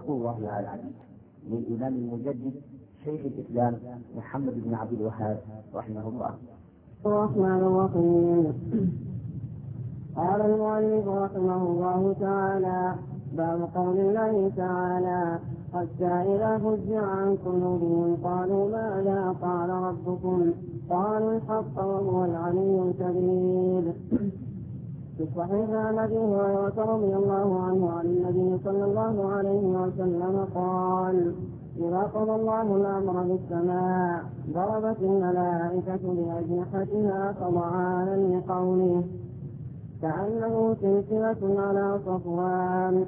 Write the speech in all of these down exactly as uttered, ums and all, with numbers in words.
الله تعالى للإمام المجدد شيخ الإسلام محمد بن عبد الوهاب رحمه الله. الرحمن الرحيم. قال المؤلف رحمه الله تعالى: باب قول الله تعالى: حتى إذا فزع عن قلوبهم قالوا ماذا قال ربكم؟ قالوا الحق وهو العلي الكبير. في الصحيح عن أبي هريرة رضي الله عنه عن النبي صلى الله عليه وسلم قال: إذا قضى الله الأمر بالسماء ضربت الملائكة بأجنحتها خضعانا لقوله كأنه سلسلة على صفوان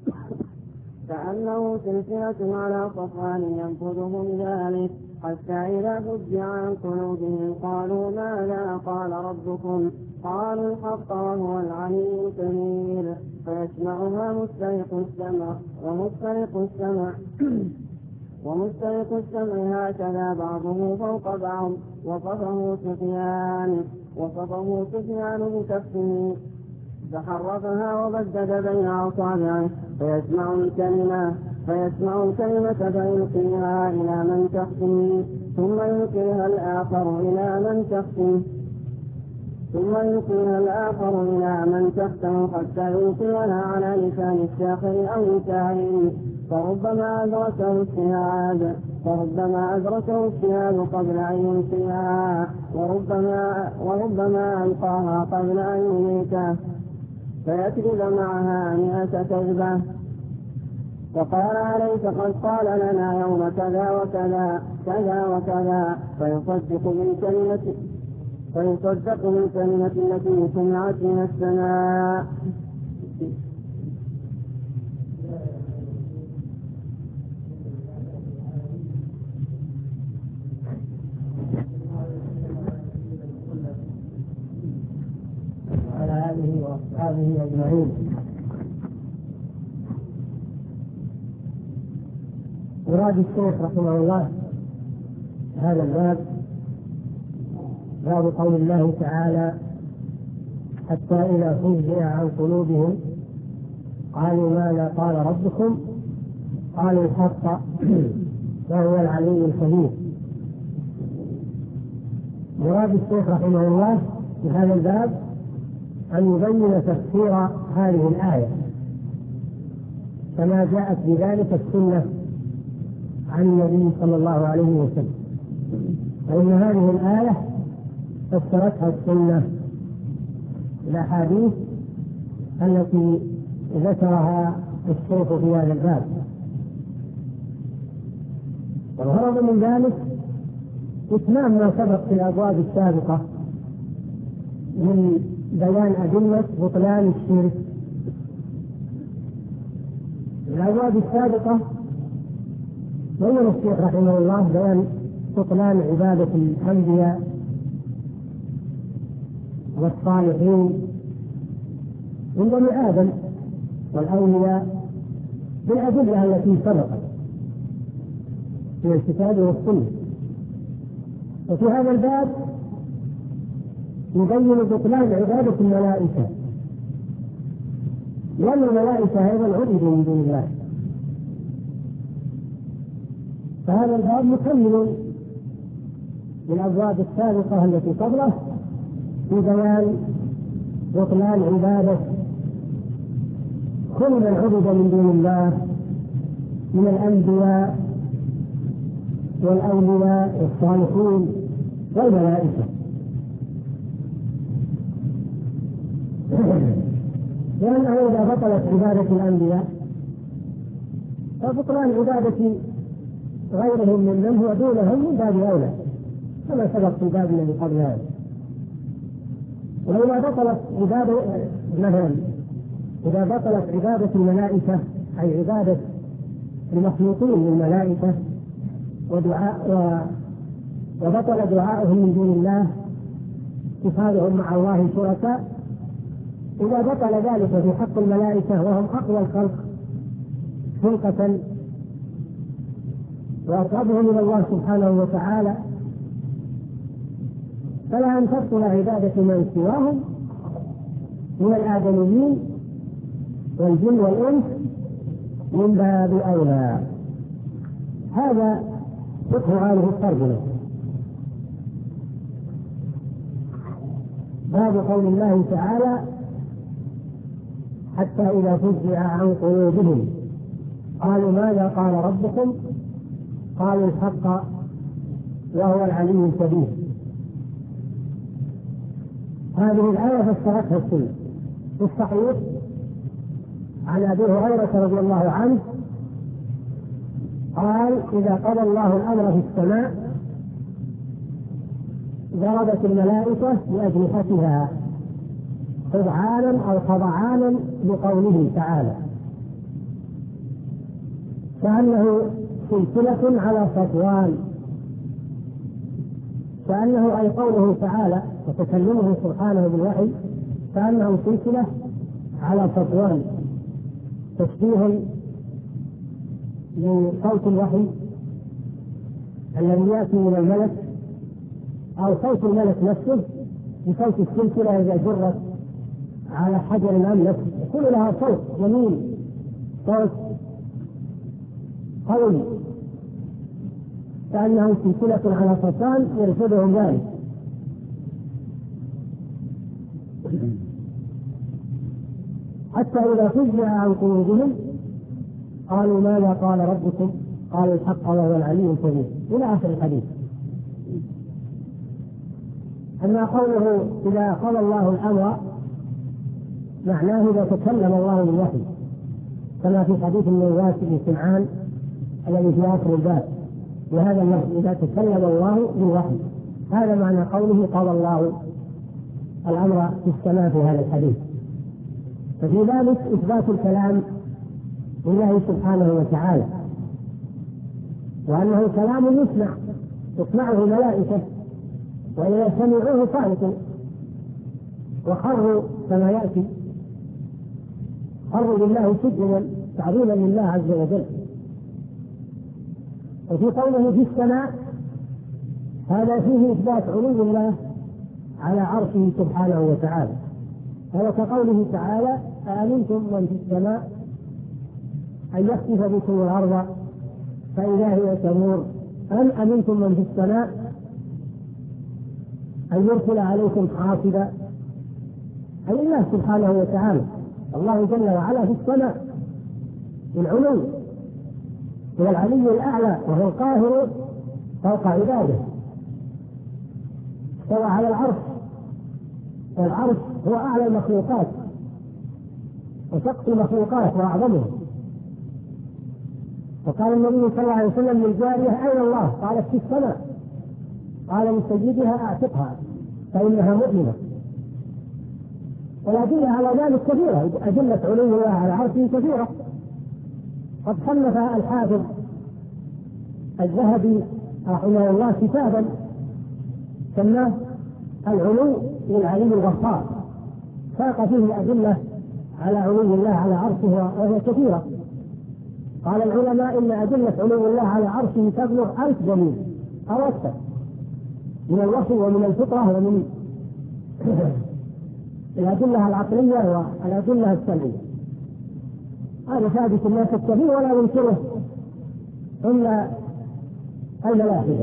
كأنه سلسلة على صفوان ينفذهم ذلك، حتى إذا فزع عن قلوبهم قالوا ماذا قال ربكم؟ قالوا الحق وهو العلي الكبير. فيسمعها مسترق السمع ومسترق السمع ومسترق السمع هكذا بعضه فوق بعض. وصفه سفيان وصفه سفيان بكفه فحرفها وبدد بين أصابعه فيسمع الكلمة فيسمع الكلمة فيلقيها إلى من تحته ثم يلقيها الآخر إلى من تحته ثم يلقيها الآخر إلى من تحته حتى يلقيها على لسان الساخر أو الكاهن، فربما أدركه الشهاب فربما أدركه الشهاب قبل أن يلقيها وربما وربما ألقاها قبل أن يميته فيكذب معها مئة كذبة. فقال: أليس قد قال لنا يوم كذا وكذا كذا وكذا؟ فيصدق بالكلمة فيصدق بالكلمة التي سمعت من السماء. وعلى آله وأصحابه أجمعين. مراد الشيخ رحمه الله هذا الباب باب قول الله تعالى: حتى إذا فزع عن قلوبهم قالوا ماذا قال ربكم؟ قالوا الحق وهو العلي الكبير. مراد الشيخ رحمه الله في هذا الباب أن يبين تفسير هذه الآية كما جاءت بذلك السنة عن النبي صلى الله عليه وسلم، فإن هذه الآية فسرتها السنة الأحاديث التي ذكرها الشيخ في هذا الباب. والغرض من ذلك إتمام ما سبق في الأبواب السابقة من بيان أدلة بطلان الشرك. الأبواب السابقة بين الشيخ رحمه الله بيان بطلان عبادة الأنبياء والصالحين من بني آدم والأولياء بالأدلة التي سبقت في الكتاب والسنة. وفي هذا الباب يبين بطلان عبادة الملائكة، لأن الملائكة أيضا عبدوا من دون الله. فهذا الباب مكمل للأبواب السابقة التي قبله في بيان بطلان عبادة كل من عبد من دون الله من الأنبياء والأولياء والصالحين والملائكة. لأنه إذا بطلت عبادة الأنبياء فبطلان عبادة غيرهم ممن هو دونهم من باب أولى كما سبق في باب الذي قبل هذا. وإذا بطلت عبادة مثلا إذا بطلت عبادة الملائكة أي عبادة المخلوقين للملائكة ودعاء وبطل دعاؤهم من دون الله اتخاذهم مع الله شركاء، إذا بطل ذلك في حق الملائكة وهم أقوى الخلق خلقة وأقربهم إلى الله سبحانه وتعالى، فلا أن تبطل عبادة من سواهم من الآدميين والجن والإنس من باب أولى. هذا فقه هذه الترجمة. باب قول الله تعالى حتى إذا فزع عن قلوبهم قالوا ماذا قال ربكم قالوا الحق وهو العلي الكبير. هذه الآية فسرتها السنة. في الصحيح عن أبي هريرة رضي الله عنه قال إذا قضى الله الأمر في السماء ضربت الملائكة بأجنحتها خضعانا أو خضعانا لقوله تعالى كأنه سلسلة على صفوان، كأنه أي قوله تعالى وتكلمه سبحانه بالوحي كأنه سلسلة على صفوان، تشبيه لصوت الوحي الذي يأتي من الملك أو صوت الملك نفسه بصوت السلسلة إذا جرت على حجر الأملك يكون لها صوت جميل، صوت قوي كأنه سلسلة على صفوان يرفضهم ذلك. حتى إذا فزع عن قلوبهم قالوا ماذا قال ربكم قالوا الحق وهو العلي الكبير إلى آخر الحديث. أما قوله إذا قضى الله الأمر معناه إذا تكلم الله بالوحي كما في حديث النواس بن سمعان الذي في آخر الباب وهذا اللفظ إذا تكلم الله بالوحي، هذا معنى قوله قضى الله الأمر في السماء في هذا الحديث. ففي ذلك إثبات الكلام لله سبحانه وتعالى وأنه كلام يسمع تسمعه الملائكة وإذا سمعوه صعقوا وخروا كما يأتي خروا لله سجدا تعظيما لله عز وجل. وفي قوله في السماء هذا فيه إثبات علو الله على عرشه سبحانه وتعالى، هذا كقوله تعالى أأمنتم من في السماء أن يخسف بكم الأرض فإذا هي تمور أم أمنتم من في السماء أن يرسل عليكم حاصبا، أي الله سبحانه وتعالى الله جل وعلا في السماء العلو هو العلي الأعلى وهو القاهر فوق عباده، استوى على العرش والعرش هو أعلى المخلوقات وسقف المخلوقات وأعظمها. وقال النبي صلى الله عليه وسلم للجارية أين الله؟ قالت في السماء. قال لسيدها أعتقها فإنها مؤمنة. والأدلة على ذلك كثيرة، أدلة علو الله على عرشه كثيرة. قد صنف الحافظ الذهبي رحمه الله كتابا سماه العلو للعلي الغفار، ساق فيه الأدلة على علو الله على عرشه وهي كثيرة. قال العلماء إن أدلة علو الله على عرشه تبلغ ألف دليل أو أكثر من الوحي ومن الفطرة ومن الأدلة العقلية والأدلة السمعية. هذا ثابت الناس الكثير ولا ينكره إلا الملاحدة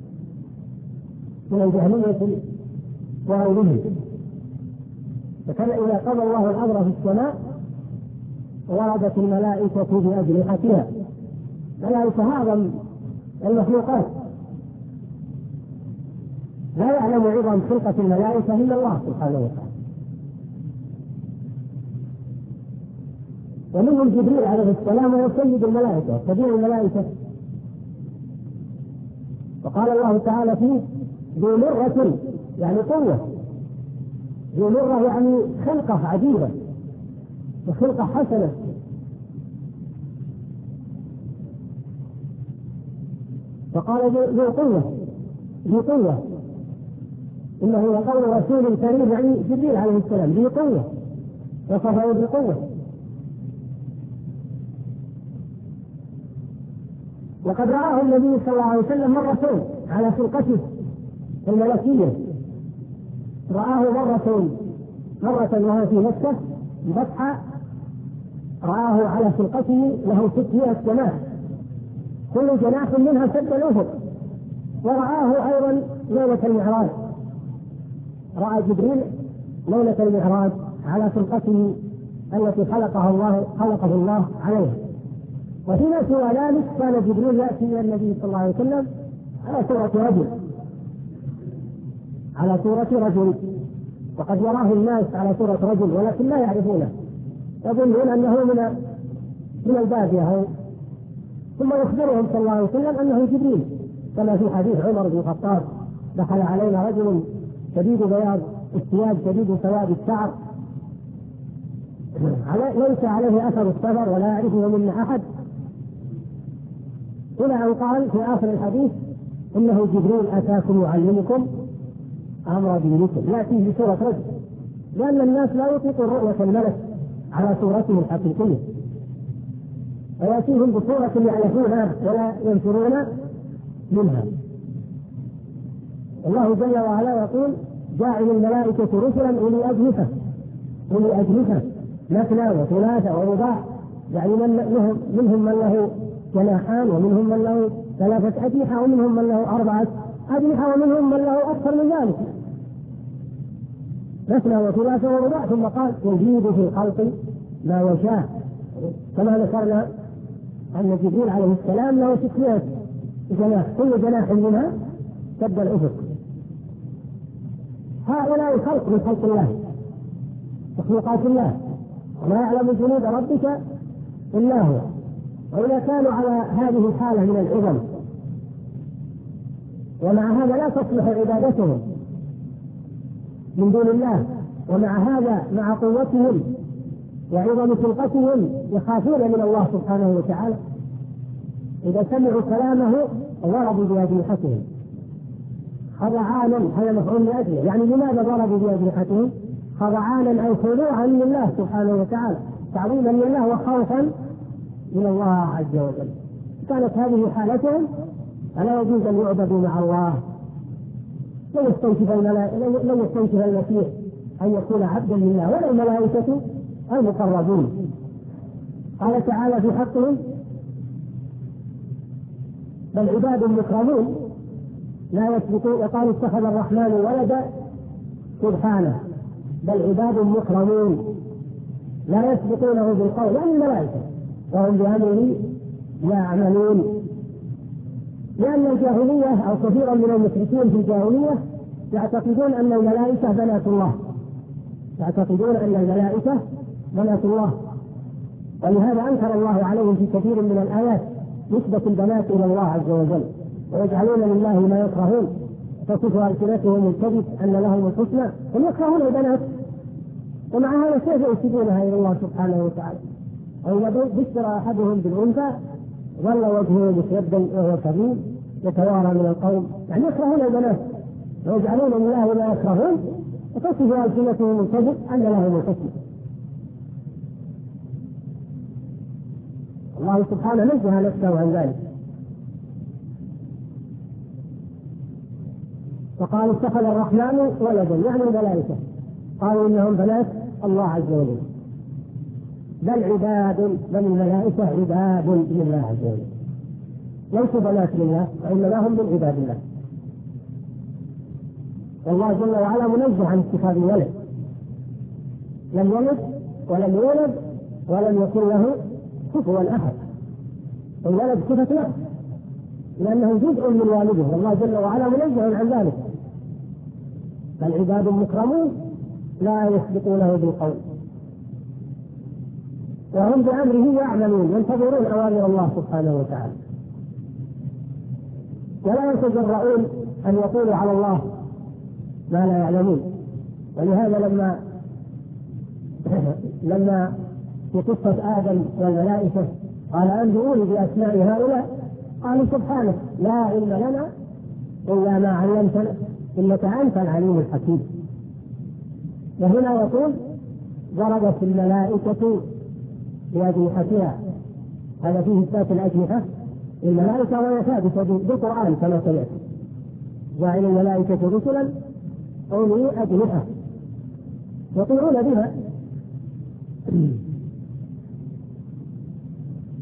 من الجهمية وغيرهم. فكان إذا قضى الله الأمر في السماء وردت الملائكة بأجنحتها، ملائكة أعظم المخلوقات لا يعلم عظم خلقة الملائكة إلا الله سبحانه وتعالى. ومنهم جبريل عليه السلام وهو سيد الملائكة كبير الملائكة. وقال الله تعالى فيه ذو مرة يعني قوة، ذو مرة يعني خلقة عجيبة وخلقة حسنة. فقال ذو قوة ذو قوة إنه يقول رسول كريم يعني جبريل عليه السلام ذو قوة وصفه بقوة. وقد رآه النبي صلى الله عليه وسلم مرتين على خلقته الملكية، رآه مرة مرة وهو في مكة بطحة رآه على خلقته له ستمائة جناح، كل جناح منها سد الأفق. ورآه أيضا ليلة المعراج، رأى جبريل ليلة المعراج على خلقته التي خلقها الله خلقه الله عليها. وفيما سوى ذلك كان جبريل يأتي إلى النبي صلى الله عليه وسلم على صورة رجل على صورة رجل وقد يراه الناس على صورة رجل ولكن لا يعرفونه، يظنون أنه من من البادية، ثم يخبرهم صلى الله عليه وسلم أنه جبريل، كما في حديث عمر بن الخطاب: دخل علينا رجل شديد بياض الثياب شديد سواد الشعر ليس عليه أثر السفر ولا يعرفه منا أحد، إلى أن قال في آخر الحديث: إنه جبريل أتاكم يعلمكم أمر دينكم. يأتيه بصورة رجل، لأن الناس لا يطيقون رؤية الملك على صورته الحقيقية، ويأتيهم بصورة يعرفونها ولا ينفرون منها. الله جل وعلا يقول: جاعل الملائكة رسلا أولي أجنحة أولي أجنحة مثنى وثلاثة ورباع، يعني منهم, منهم من له جناحان ومنهم من له ثلاثة أجنحة ومنهم من له أربعة أجنحة ومنهم من له أكثر من ذلك، مثنى وثلاثة ورباع. ثم قال: يزيد في الخلق ما يشاء، كما ذكرنا أن جبريل عليه السلام له ستمائة جناح، كل جناح منها سد الأفق. هؤلاء خلق من خلق الله، مخلوقات الله، وما يعلم جنود ربك إلا هو. وإذا كانوا على هذه الحالة من العظم ومع هذا لا تصلح عبادتهم من دون الله، ومع هذا مع قوتهم وعظم خلقتهم يخافون من الله سبحانه وتعالى، إذا سمعوا كلامه ضربوا بأجنحتهم خضعانا، هذا مفعول لأجله. يعني لماذا ضربوا بأجنحتهم؟ خضعانا أي خضوعا لله سبحانه وتعالى، تعظيما لله وخوفا من الله عز وجل. كانت هذه حالتهم فلا يجوز أن يعبدوا مع الله. لن يستنكف لن يستنكف المسيح أن يكون عبدا لله ولا الملائكة المقربون. قال تعالى في حقهم: بل عباد مكرمون لا يسبقون. وقال: اتخذ الرحمن ولدا، سبحانه، بل عباد مكرمون لا يسبقونه بالقول، يعني الملائكة، وهم بأمره يعملون. لأن الجاهلية أو كثيرا من المشركين في الجاهلية يعتقدون أن الملائكة بنات الله، يعتقدون أن الملائكة بنات الله، ولهذا أنكر الله عليهم في كثير من الآيات نسبة البنات إلى الله عز وجل، ويجعلون لله ما يكرهون، تصف ألسنتهم الكذب أن لهم الحسنى، هم يكرهون البنات، ومع هذا كيف ينسبونها إلى الله سبحانه وتعالى؟ وإذا بشر أحدهم بالأنثى ظل وجهه مسودا وهو كظيم يتوارى من القوم، يعني يكرهون البنات ويجعلون لله ما يكرهون، وتصف ألسنتهم الكذب أن لهم الحسنى. الله سبحانه نزه نفسه عن ذلك، فقال: اتخذ الرحمن ولدا، يعني الملائكة، قالوا إنهم بنات الله عز وجل. بل عباد، بل الملائكة عباد لله عز وجل، ليسوا بنات لله وإنما هم من عباد الله. والله جل وعلا منزه عن اتخاذ ولد، لم يلد ولم يولد ولم يكن له كفوا أحد. الولد صفة نفس لأنه جزء من والده، والله جل وعلا منزه عن ذلك. بل عباد مكرمون لا يسبقونه بالقول وهم بأمره يعملون، ينتظرون أوامر الله سبحانه وتعالى، ولا يتجرؤون أن يقولوا على الله ما لا يعلمون. ولهذا لما لما في قصة آدم والملائكة قال: أنبئوني بأسماء هؤلاء، قالوا: سبحانك لا علم لنا إلا ما علمتنا إنك أنت العليم الحكيم. وهنا يقول: ضربت الملائكة بأجنحتها، هذا فيه إثبات الأجنحة الملائكة وهي ثابتة بالقرآن كما سمعت: جعل الملائكة رسلا أولي أجنحة يطيعون بها.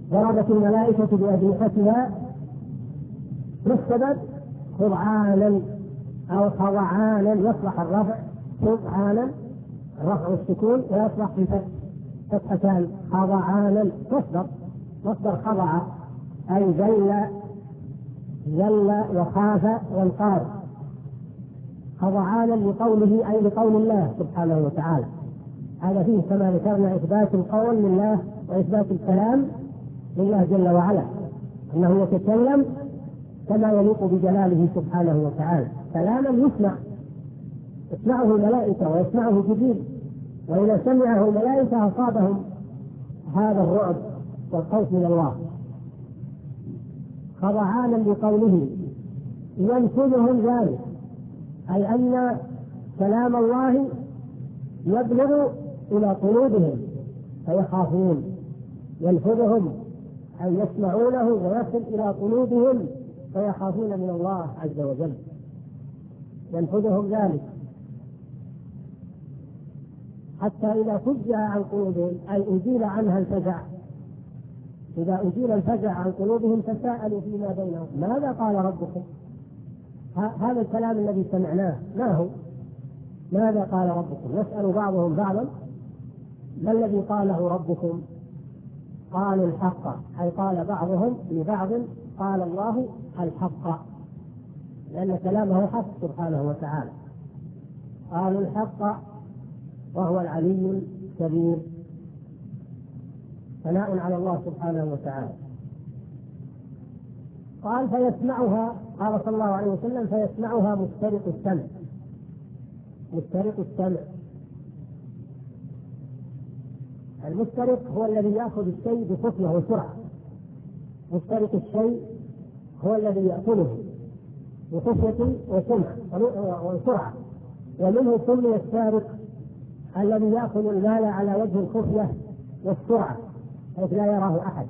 ضربت الملائكة بأجنحتها. ما السبب؟ خضعانا أو خضعانا، يصلح الرفع خضعانا رفع السكون ويصلح في فتحتان خضعانا، مصدر مصدر خضع أي ذل ذل وخاف وانقاد، خضعانا لقوله أي لقول الله سبحانه وتعالى. هذا فيه كما ذكرنا إثبات القول لله وإثبات الكلام لله جل وعلا، أنه يتكلم كما يليق بجلاله سبحانه وتعالى، كلاما يسمع، يسمعه الملائكة ويسمعه جبريل، وإذا سمعه الملائكة أصابهم هذا الرعب والخوف من الله. خضعانا لقوله ينفذهم ذلك، أي أن كلام الله يبلغ إلى قلوبهم فيخافون، ينفذهم أي يسمعونه ويصل إلى قلوبهم فيخافون من الله عز وجل، ينفذهم ذلك حتى إذا فزع عن قلوبهم أي أزيل عنها الفزع، إذا أزيل الفزع عن قلوبهم تساءلوا فيما بينهم ماذا قال ربكم. هذا الكلام الذي سمعناه ما هو؟ ماذا قال ربكم؟ نسأل بعضهم بعضا ما الذي قاله ربكم؟ قالوا الحق، أي قال بعضهم لبعض قال الله الحق، لأن كلامه حق سبحانه وتعالى. قالوا الحق وهو العلي الكبير، ثناء على الله سبحانه وتعالى. قال فيسمعها، قال صلى الله عليه وسلم فيسمعها مسترق السمع. مسترق السمع، المسترق هو الذي يأخذ الشيء بخفية وسرعة، مسترق الشيء هو الذي يأكله بخفية وسرعة، ومنه سمي السارق الذي يأخذ المال على وجه الخفية والسرعة حيث لا يراه أحد.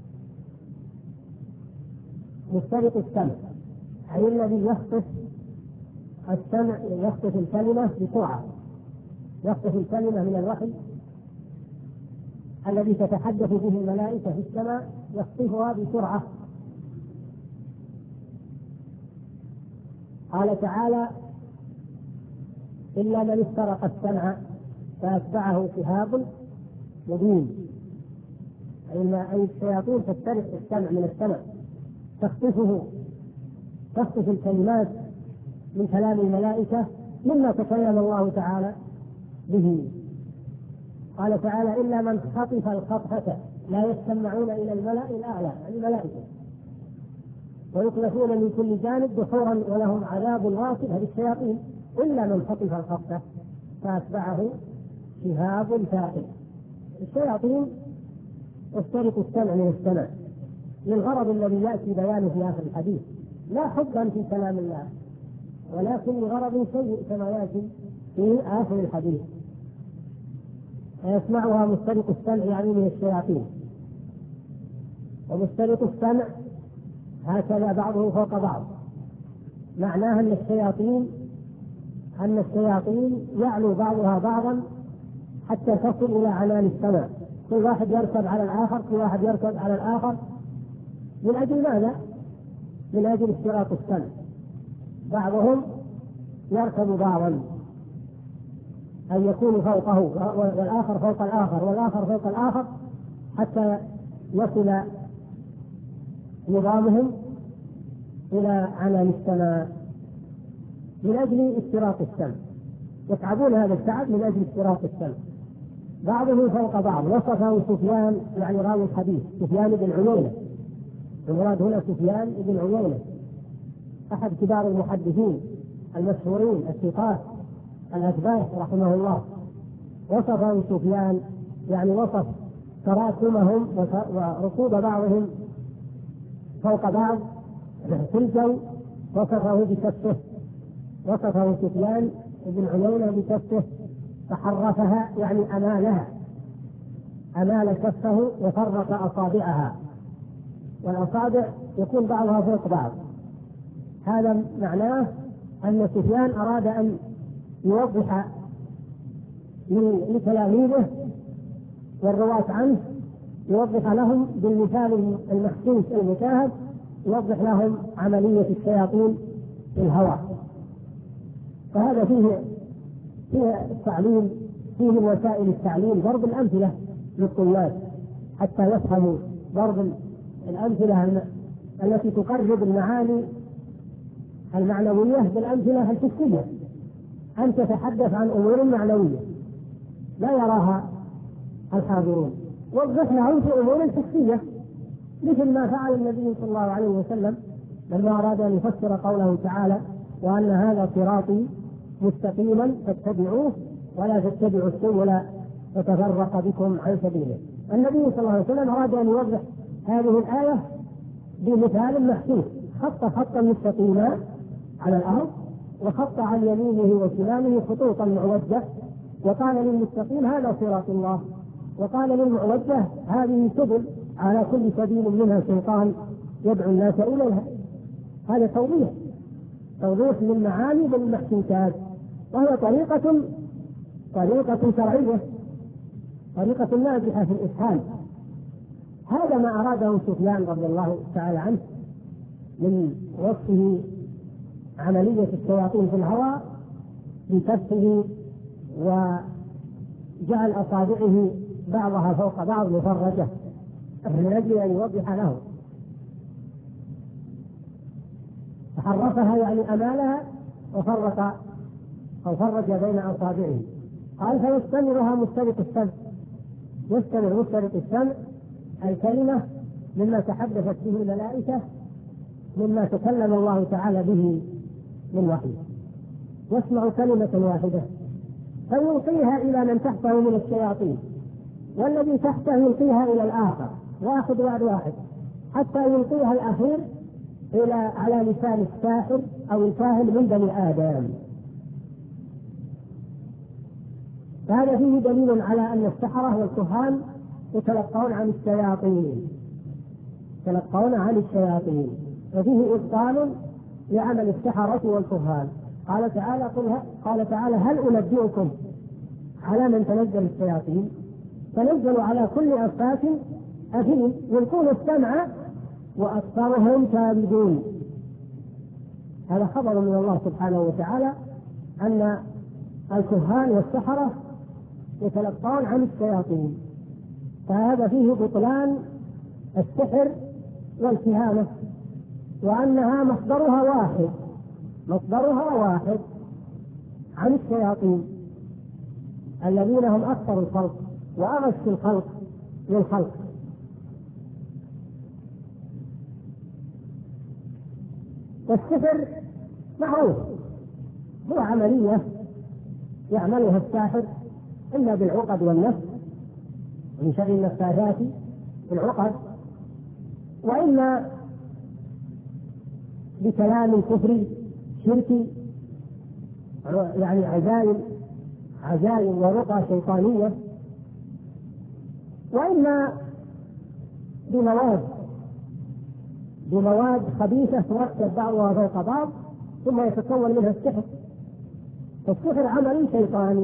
مسترق السمع أي الذي يخطف السمع، يخطف الكلمة بسرعة، يخطف الكلمة من الوحي الذي تتحدث به الملائكة في السماء، يخطفها بسرعة. قال تعالى إلا من استرق السمع فأتبعه شهاب مبين، أي الشياطين تسترق السمع من السمع، تخطفه، تخطف الكلمات من كلام الملائكة مما تكلم الله تعالى به. قال تعالى إلا من خطف الخطفة لا يستمعون إلى الملأ الأعلى، الملائكة، ويقذفون من كل جانب دحورا ولهم عذاب واصب. هذه الشياطين إلا من خطف الخطفة فأتبعه شهاب ثاقب. الشياطين تسترق السمع من السمع للغرض الذي يأتي بيانه في آخر الحديث، لا حبا في كلام الله ولكن لغرض سيء كما يأتي في آخر الحديث. يسمعها مسترق السمع يعني من الشياطين. ومسترق السمع هكذا بعضه فوق بعض، معناها أن الشياطين أن الشياطين يعلو بعضها بعضا حتى تصل إلى عنان السماء، كل واحد يركب على الآخر، كل واحد يركب على الآخر. من أجل ماذا؟ من أجل استراق السمع، بعضهم يركب بعضا أن يكون فوقه والآخر فوق الآخر والآخر فوق الآخر حتى يصل نظامهم إلى عنان السماء من أجل استراق السمع. يتعبون هذا التعب من أجل استراق السمع. بعضهم فوق بعض، وصفه سفيان يعني راوي الحديث سفيان بن عيينة، المراد هنا سفيان بن عيينة أحد كبار المحدثين المشهورين الثقات الأثبات رحمه الله. وصفه سفيان يعني وصف تراكمهم وركوب بعضهم فوق بعض في الجو، وصفه بكفه، وصفه سفيان بن عيينة بكفه فحرفها يعني أمالها، أمال كفه وفرق أصابعها، والأصابع يكون بعضها فوق بعض. هذا معناه أن سفيان أراد أن يوضح لتلاميذه والرواة عنه يوضح لهم بالمثال المحسوس المشاهد، يوضح لهم عملية الشياطين في الهواء. فهذا فيه فيه التعليم، فيه من وسائل التعليم ضرب الأمثلة للطلاب حتى يفهموا، ضرب الأمثلة التي تقرب المعاني المعنوية بالأمثلة الحسية. أن تتحدث عن أمور معنوية لا يراها الحاضرون، وضح لهم في أمور حسية، مثل ما فعل النبي صلى الله عليه وسلم لما أراد أن يفسر قوله تعالى: وأن هذا صراطي مستقيما فاتبعوه ولا تتبعوا السبل فتفرق بكم عن سبيله. النبي صلى الله عليه وسلم أراد أن يوضح هذه الآية بمثال محسوس، خط خطا مستقيما على الأرض، وخط عن يمينه وشماله خطوطا معوجة، وقال للمستقيم: هذا صراط الله، وقال للمعوجة: هذه سبل، على كل سبيل منها شيطان يدعو الناس إليها. هذا توضيح توضيح للمعاني بالمحسوسات، وهي طريقة طريقة شرعية، طريقة ناجحة في الإفهام. هذا ما أراده سفيان رضي الله تعالى عنه من وصفه عملية الشياطين في الهواء بكفه وجعل أصابعه بعضها فوق بعض مفرجة من أجل أن يوضح له. فحرفها يعني أمالها وفرق أو فرج بين أصابعه. قال: فيستمرها مسترق السمع، يستمر مسترق السمع الكلمة مما تحدثت به الملائكة، مما تكلم الله تعالى به من وحي، يسمع كلمة واحدة فيلقيها إلى من تحته من الشياطين، والذي تحته يلقيها إلى الآخر، واحد بعد واحد، حتى يلقيها الأخير إلى على لسان الساحر أو الكاهن من بني آدم. فهذا فيه دليل على أن السحرة والكهان يتلقون عن الشياطين يتلقون عن الشياطين وفيه إبطال لعمل السحرة والكهان. قال تعالى: قال تعالى: هل أنبئكم على من تنزل الشياطين؟ تنزل على كل أفاك أثيم يلقون السمع وأكثرهم كاذبون. هذا خبر من الله سبحانه وتعالى أن الكهان والسحرة يتلقون عن الشياطين، فهذا فيه بطلان السحر والكهانة، وأنها مصدرها واحد مصدرها واحد عن الشياطين الذين هم أكثر الخلق وأغش الخلق للخلق. والسحر معروف، هو عملية يعملها الساحر إلا بالعقد والنفس من شر النفاثات في العقد، وإلا بكلام كفري شركي، يعني عزائم عزائم ورقى شيطانية، وإلا بمواد بمواد خبيثة تركب بعضها فوق بعض ثم يتكون منها السحر. فالسحر عمل شيطاني،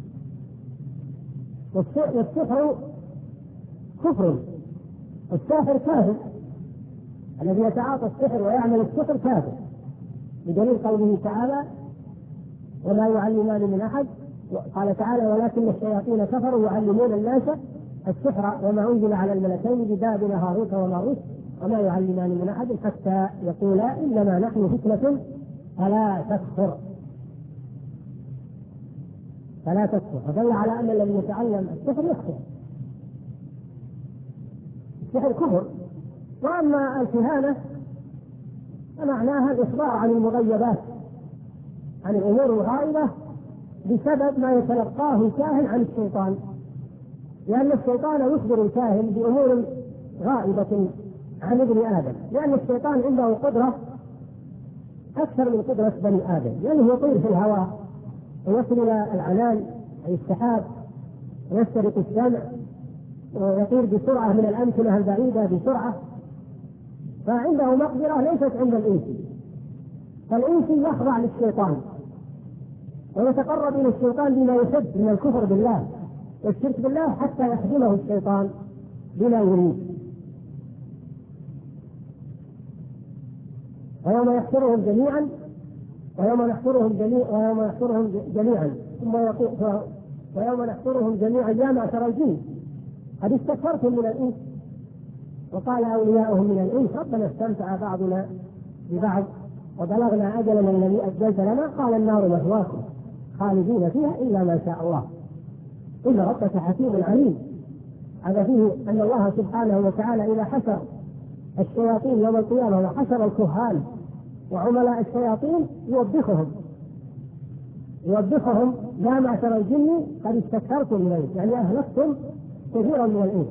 والسحر كفر، الساحر كافر، الذي يتعاطى السحر ويعمل السحر كافر، بدليل قوله تعالى: ولا يعلمان من أحد. قال تعالى: ولكن الشياطين كفروا يعلمون الناس السحر وما أنزل على الملكين ببابل هاروت وماروت وما يعلمان من أحد حتى يقولا إنما نحن فتنة فلا تكفر فلا تكفر فدل على أن الذي يتعلم السحر يكفر، السحر كفر. وأما الكهانة فمعناها الإخبار عن المغيبات، عن الأمور الغائبة بسبب ما يتلقاه الكاهن عن الشيطان، لأن الشيطان يخبر الكاهن بأمور غائبة عن ابن آدم، لأن الشيطان عنده قدرة أكثر من قدرة بني آدم، لأنه يطير في الهواء ويصل إلى العنان أي السحاب ويسترق السمع ويطير بسرعة من الأمكنة البعيدة بسرعة، فعنده مقدرة ليست عند الإنسي. فالإنسي يخضع للشيطان ويتقرب إلى الشيطان بما يشد من الكفر بالله والشرك بالله حتى يخدمه الشيطان بما يريد. ويوم يحشرهم جميعا ويوم نحشرهم جميعا ويوم نحشرهم جميعا ثم يقول ويوم نحشرهم جميعا يا معشر الجن قد استكثرتم من الإنس وقال أولياؤهم من الإنس ربنا استمتع بعضنا ببعض وبلغنا أجلنا الذي أجلت لنا قال النار مثواكم خالدين فيها إلا ما شاء الله إن ربك حكيم عليم. هذا فيه أن الله سبحانه وتعالى إذا حشر الشياطين يوم القيامة وحشر الكهان وعملاء الشياطين يوبخهم يوبخهم يا معشر الجن قد استكثرتم من الإنس يعني أهلكتم كثيرا من الإنس.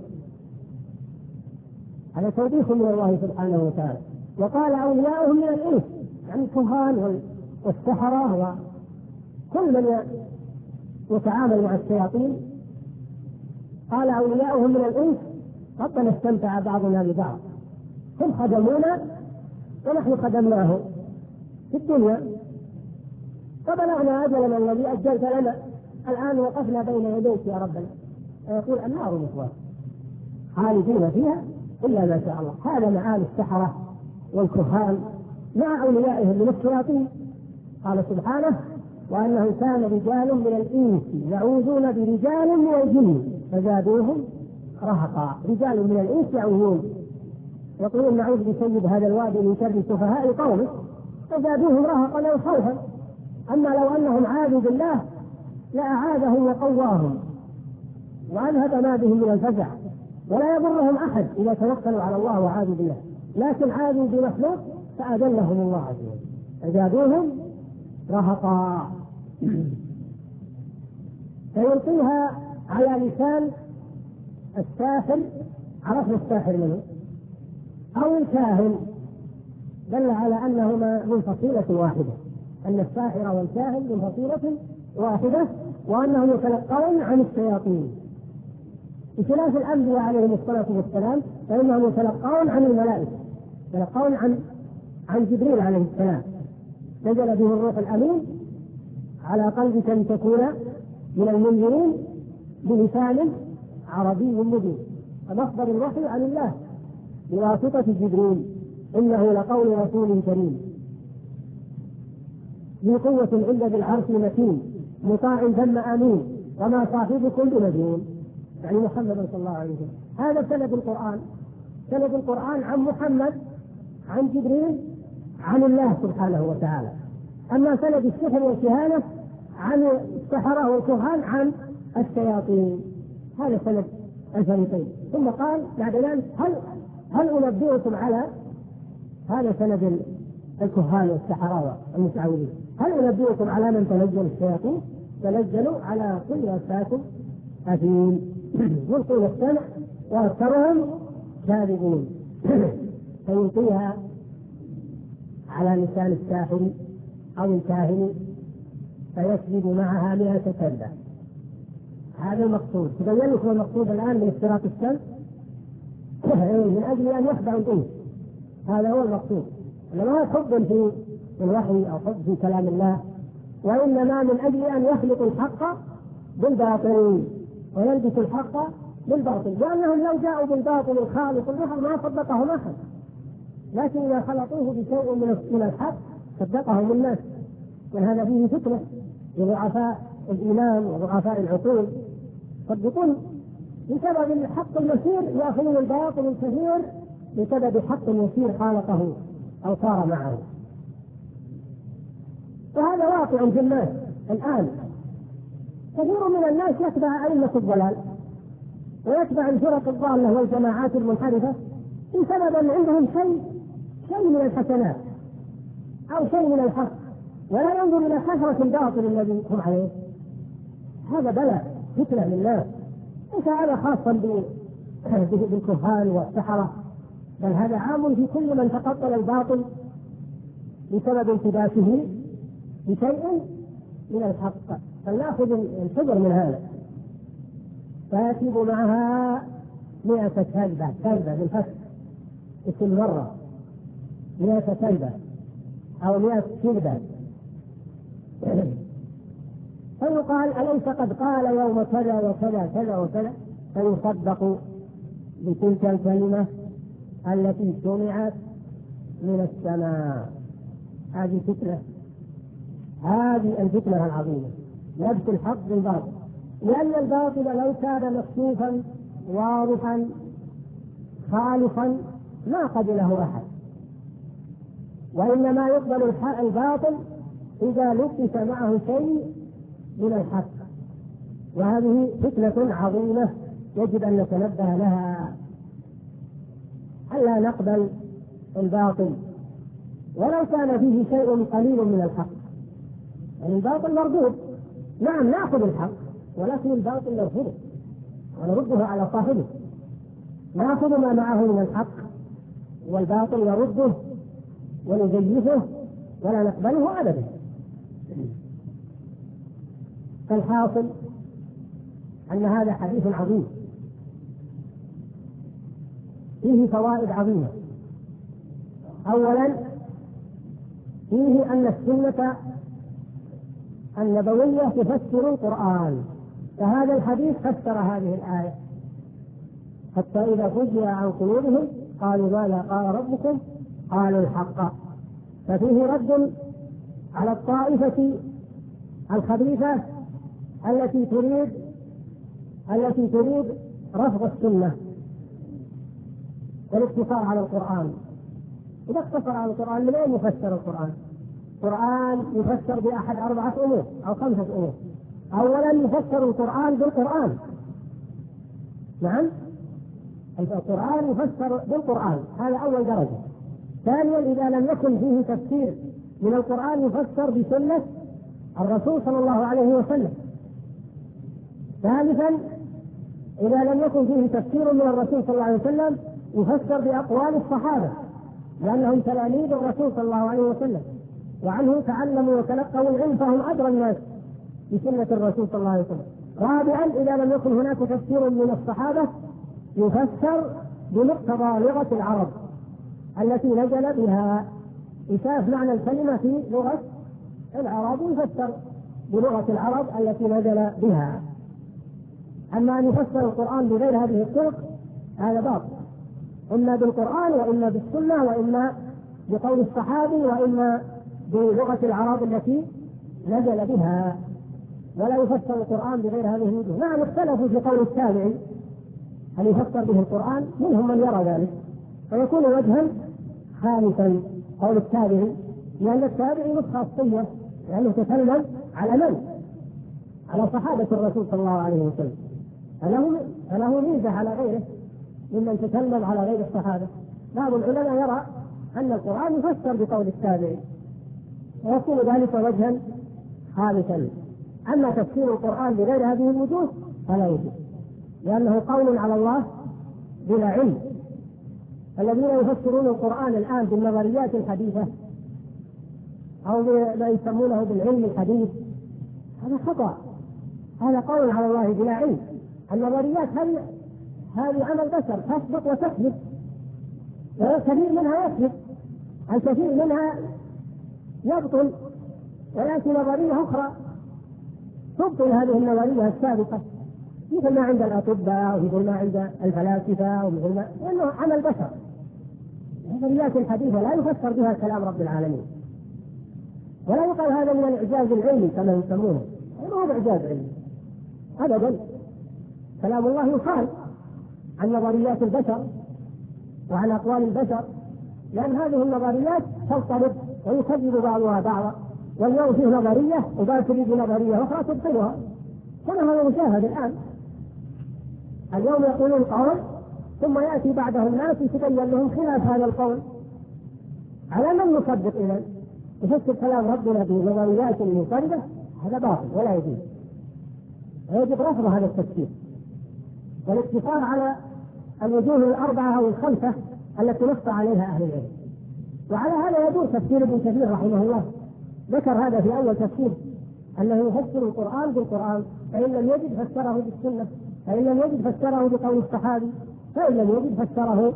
هذا توبيخ من الله سبحانه وتعالى. وقال أولياؤهم من الإنس يعني الكهان والسحرة وكل من يتعامل مع الشياطين. قال أولياؤهم من الإنس ربنا استمتع بعضنا ببعض هم خدمونا ونحن خدمناهم في الدنيا فبلغنا أجلنا الذي أجلت لنا الآن وقفنا بين يديك يا ربنا. فيقول النار مثواكم خالدين فيها إلا ما شاء الله. هذا معاني السحرة والكهان مع أوليائهم من الشياطين. قال سبحانه وأنه كان رجال من الإنس يعوذون برجال من الجن فزادوهم رهقا. رجال من الإنس يعوذون يقولون نعوذ بسيد هذا الوادي من شر سفهاء قومه فزادوهم رهقا أو خوفا. أما لو أنهم عادوا بالله لأعادهم وقواهم وأذهب ما بهم من الفزع ولا يضرهم أحد إذا توكلوا على الله وعادوا بالله. لكن عادوا بمخلوق فأذلهم الله عز وجل فزادوهم رهقا. فيلقيها على لسان الساحر عرفنا الساحر منه أو الكاهن دل على أنهما من فصيلة واحدة أن الساحر والكاهن من فصيلة واحدة وأنهم يتلقون عن الشياطين بخلاف الأنبياء عليهم الصلاة والسلام فإنهم يتلقون عن الملائكة يتلقون عن عن جبريل عليه السلام نزل به الروح الأمين على قلبك لتكون من المنذرين بلسان عربي مبين. فمصدر الوحي عن الله بواسطة جبريل إنه لقول رسول كريم ذي قوة عند ذي العرش مكين مطاع ثم أمين وما صاحبكم بمجنون يعني محمد صلى الله عليه وسلم. هذا سند القرآن سند القرآن عن محمد عن جبريل عن الله سبحانه وتعالى. أما سند السحر والكهانة عن السحرة والكهان عن الشياطين. هذا سند الفريقين. ثم قال بعد ذلك هل هل أنبئكم على هذا سند الكهان والسحرة والمتعوذين هل أنبئكم على من تنزل الشياطين تنزلوا على كل أفاك أثيم يلقون السمع وأكثرهم كاذبون. فيلقيها على لسان الساحر أو الكاهن فيكذب معها مئة كذبة. هذا المقصود. تبين لكم المقصود الآن من اشتراك السمع من أجل أن يخدع الإنس. هذا هو المقصود. لا حب في الوحي أو حب في كلام الله وإنما من أجل أن يخلق الحق بالباطل ويلبس الحق بالباطل لأنهم لو جاءوا بالباطل الخالق البحر ما صدقهم أحد لكن إذا خلطوه بشيء من الحق صدقهم الناس. وهذا فيه فتنة لضعفاء الإيمان وضعفاء العقول صدقون بسبب الحق المسير يأخذون الباطل الكثير بسبب حق يسير خالقه أو صار معه. وهذا واقع في الناس الآن. كثير من الناس يتبع أئمة الضلال ويتبع الفرق الضالة والجماعات المنحرفة بسبب أن عندهم شيء شيء من الحسنات أو شيء من الحق ولا ينظر إلى كثرة الباطل الذي هم عليه. هذا بلاء فتنة للناس. ليس هذا خاصا بالكهان والسحرة بل هذا عام في كل من تقبل الباطل بسبب انتباهه بشيء من الحق. فلنأخذ الحذر من هذا. فيكذب معها مئة كذبة كذبة بالفتح اسم مرة مئة كذبة أو مئة كذبة. فيقال أليس قد قال يوم كذا وكذا كذا وكذا فيصدق بتلك الكلمة التي سمعت من السماء. هذه فتنة، هذه الفتنة العظيمة، لبس الحق بالباطل، لأن الباطل لو كان مكشوفا واضحا خالصا ما قبله أحد، وإنما يقبل الباطل إذا لبس معه شيء من الحق، وهذه فتنة عظيمة يجب أن نتنبه لها، ألا نقبل الباطل ولو كان فيه شيء قليل من الحق. يعني الباطل مردود، نعم نأخذ الحق، ولكن الباطل نرفضه ونرده على صاحبه، نأخذ ما معه من الحق والباطل نرده ونزيفه ولا نقبله أبدا. فالحاصل أن هذا حديث عظيم فيه فوائد عظيمة. أولا فيه أن السنة النبوية تفسر القرآن، فهذا الحديث فسر هذه الآية: حتى إذا فزع عن قلوبهم قالوا ماذا قال ربكم قالوا الحق. ففيه رد على الطائفة الخبيثة التي تريد التي تريد رفض السنة والاقتصار على القرآن. إذا اقتصر على القرآن من أين يفسر القرآن؟ القرآن يفسر بأحد أربعة أمور أو خمسة أمور. أولا يفسر القرآن بالقرآن، نعم القرآن يفسر بالقرآن، هذا أول درجة. ثانيا إذا لم يكن فيه تفسير من القرآن يفسر بسنة الرسول صلى الله عليه وسلم. ثالثا إذا لم يكن فيه تفسير من الرسول صلى الله عليه وسلم يفسر بأقوال الصحابة، لأنهم تلاميذ الرسول صلى الله عليه وسلم وعنه تعلموا وتلقوا العلم فهم أدرى الناس بسنة الرسول صلى الله عليه وسلم. رابعا إذا لم يكن هناك تفسير من الصحابة يفسر بمقتضى لغة العرب التي نزل بها، إشاف معنى الكلمة في لغة العرب يفسر بلغة العرب التي نزل بها. أما أن يفسر القرآن بغير هذه الطرق هذا باطل، إما بالقرآن وإما بالسنة وإما بقول الصحابي وإما بلغة العرب التي نزل بها، ولا يفسر القرآن بغير هذه الوجوه. نعم اختلفوا في قول التابعي هل يفسر به القرآن، منهم من يرى ذلك فيكون وجها خامسا قول التابعي، لأن التابعي نسخة أصلية، لأنه تكلم على من؟ على صحابة الرسول صلى الله عليه وسلم، فله ميزة على غيره ممن تكلم على غير الصحابة. بعض العلماء يرى أن القرآن يفسر بقول التابعي ويكون ذلك وجها خامسا. أما تفسير القرآن بغير هذه الوجوه فلا يجوز، لأنه قول على الله بلا علم. الذين يفسرون القرآن الآن بالنظريات الحديثة أو ما يسمونه بالعلم الحديث هذا خطأ، هذا قول على الله بلا علم. النظريات هذه هذه عمل بشر تثبت وتكذب، وكثير منها يكذب، الكثير منها يبطل، ويأتي نظرية أخرى تبطل هذه النظرية السابقة، مثل ما عند الأطباء ومثل ما عند الفلاسفة ومثل ما، لأنه عمل بشر. النظريات الحديثة لا يفسر بها كلام رب العالمين، ولا يقال هذا من الإعجاز العلمي كما يسمونه، ما هو إعجاز علمي أبدا. كلام الله يقال عن نظريات البشر وعن أقوال البشر، لأن هذه النظريات تضطرب ويكذب بعضها بعضا، واليوم فيه نظرية وبعد تريد نظرية أخرى تبطلها، كما هذا مشاهد الآن. اليوم يقولون قول ثم يأتي بعدهم ناس يتبين لهم خلاف هذا القول، على من نصدق إذن؟ يفسر كلام ربنا بنظريات منفردة، هذا باطل ولا يجوز، ويجب رفض هذا التفسير والاقتصار على الوجوه الأربعة أو الخمسة التي نص عليها أهل العلم. وعلى هذا يدور تفسير ابن كثير رحمه الله، ذكر هذا في أول تفسير أنه يفسر القرآن بالقرآن، فإن لم يجد فسره بالسنة، فإن لم يجد فسره بقول الصحابي، فإن لم يجد فسره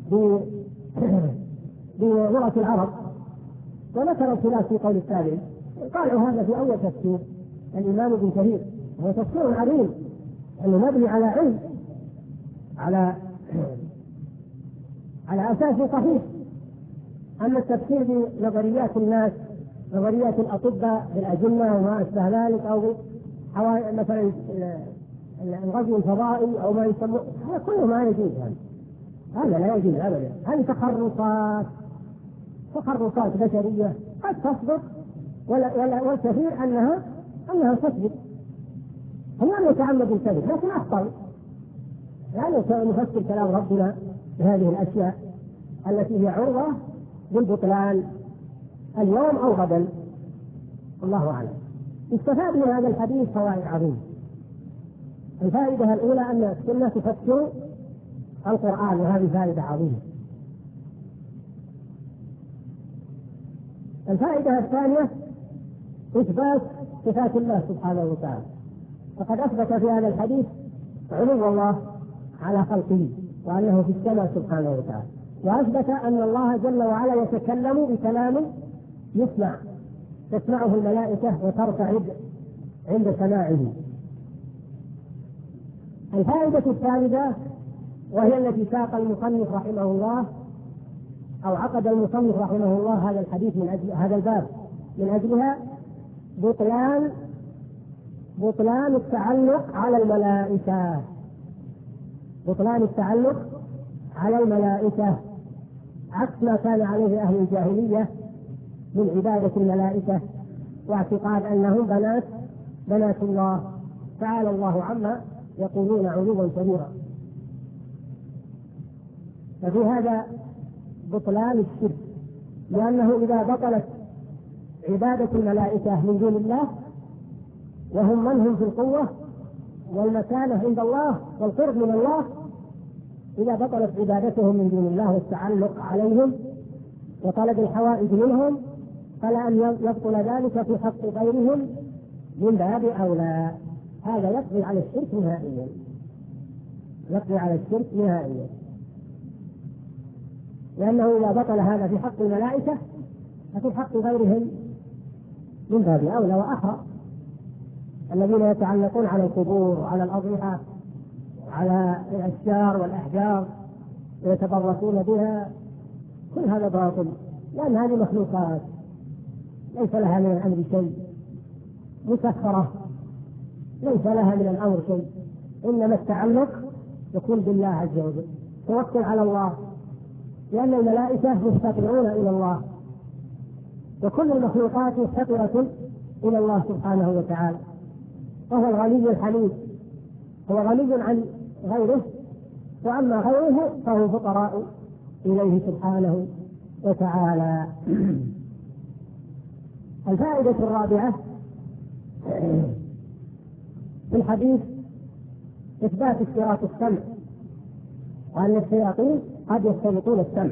بلغة العرب. وذكر الخلاف في قول التابعي، قالوا هذا في أول تفسير الإمام ابن كثير، هو تفسير عظيم أنه مبني على علم، على على أساس صحيح. أما التفسير بنظريات الناس، نظريات الأطباء بالأجنة وما أشبه ذلك، أو مثلا الغزو الفضائي أو ما يسمى، هذا كله ما يجوز. هذا هذا لا يجوز أبدا. هذه تخرصات تخرصات بشرية قد تصدق، والكثير أنها أنها تصدق. هم لم يتعمدوا الكذب لكن أخطأوا. يعني نفسر كلام ربنا بهذه الأشياء التي هي عرضة بالبطلان اليوم أو غدا، الله أعلم. استفاد من هذا الحديث فوائد عظيمة. الفائدة الأولى أن السنة تفسر القرآن، وهذه فائدة عظيمة. الفائدة الثانية إثبات صفات الله سبحانه وتعالى، فقد أثبت في هذا الحديث علو الله على خلقه وأنه في السماء سبحانه وتعالى، وأثبت أن الله جل وعلا يتكلم بكلام يسمع، تسمعه الملائكة وترتعد عند سماعه. الفائدة الثالثة وهي التي ساق المصنف رحمه الله أو عقد المصنف رحمه الله هذا الحديث من أجل هذا الباب من أجلها بطلان بطلان التعلق على الملائكة بطلان التعلق على الملائكة عكس ما كان عليه أهل الجاهلية من عبادة الملائكة واعتقاد أنهم بنات بنات الله، تعالى الله عما يقولون علوا كبيرا. ففي هذا بطلان الشرك، لأنه إذا بطلت عبادة الملائكة من دون الله وهم من هم في القوة والمكانة عند الله والقرب من الله، إذا بطلت عبادتهم من دون الله والتعلق عليهم وطلب الحوائج منهم، فلا أن يبطل ذلك في حق غيرهم من باب أولى. هذا يقضي على الشرك نهائيا، يقضي على الشرك نهائيا، لأنه إذا بطل هذا في حق الملائكة ففي حق غيرهم من باب أولى وأحرى. الذين يتعلقون على القبور وعلى الأضرحة على الأشجار والأحجار ويتبركون بها، كل هذا باطل، لأن هذه مخلوقات ليس لها من الأمر شيء، مسخرة ليس لها من الأمر شيء، إنما التعلق يكون بالله عز وجل، توكل على الله، لأن الملائكة مفتقرون إلى الله، وكل المخلوقات مفتقرة إلى الله سبحانه وتعالى، وهو الغني الحميد، هو غني عن غيره، وأما غيره فهو فقراء إليه سبحانه وتعالى. الفائدة الرابعة في الحديث إثبات اشتراك السمع، وأن الشياطين قد يختلطون السمع،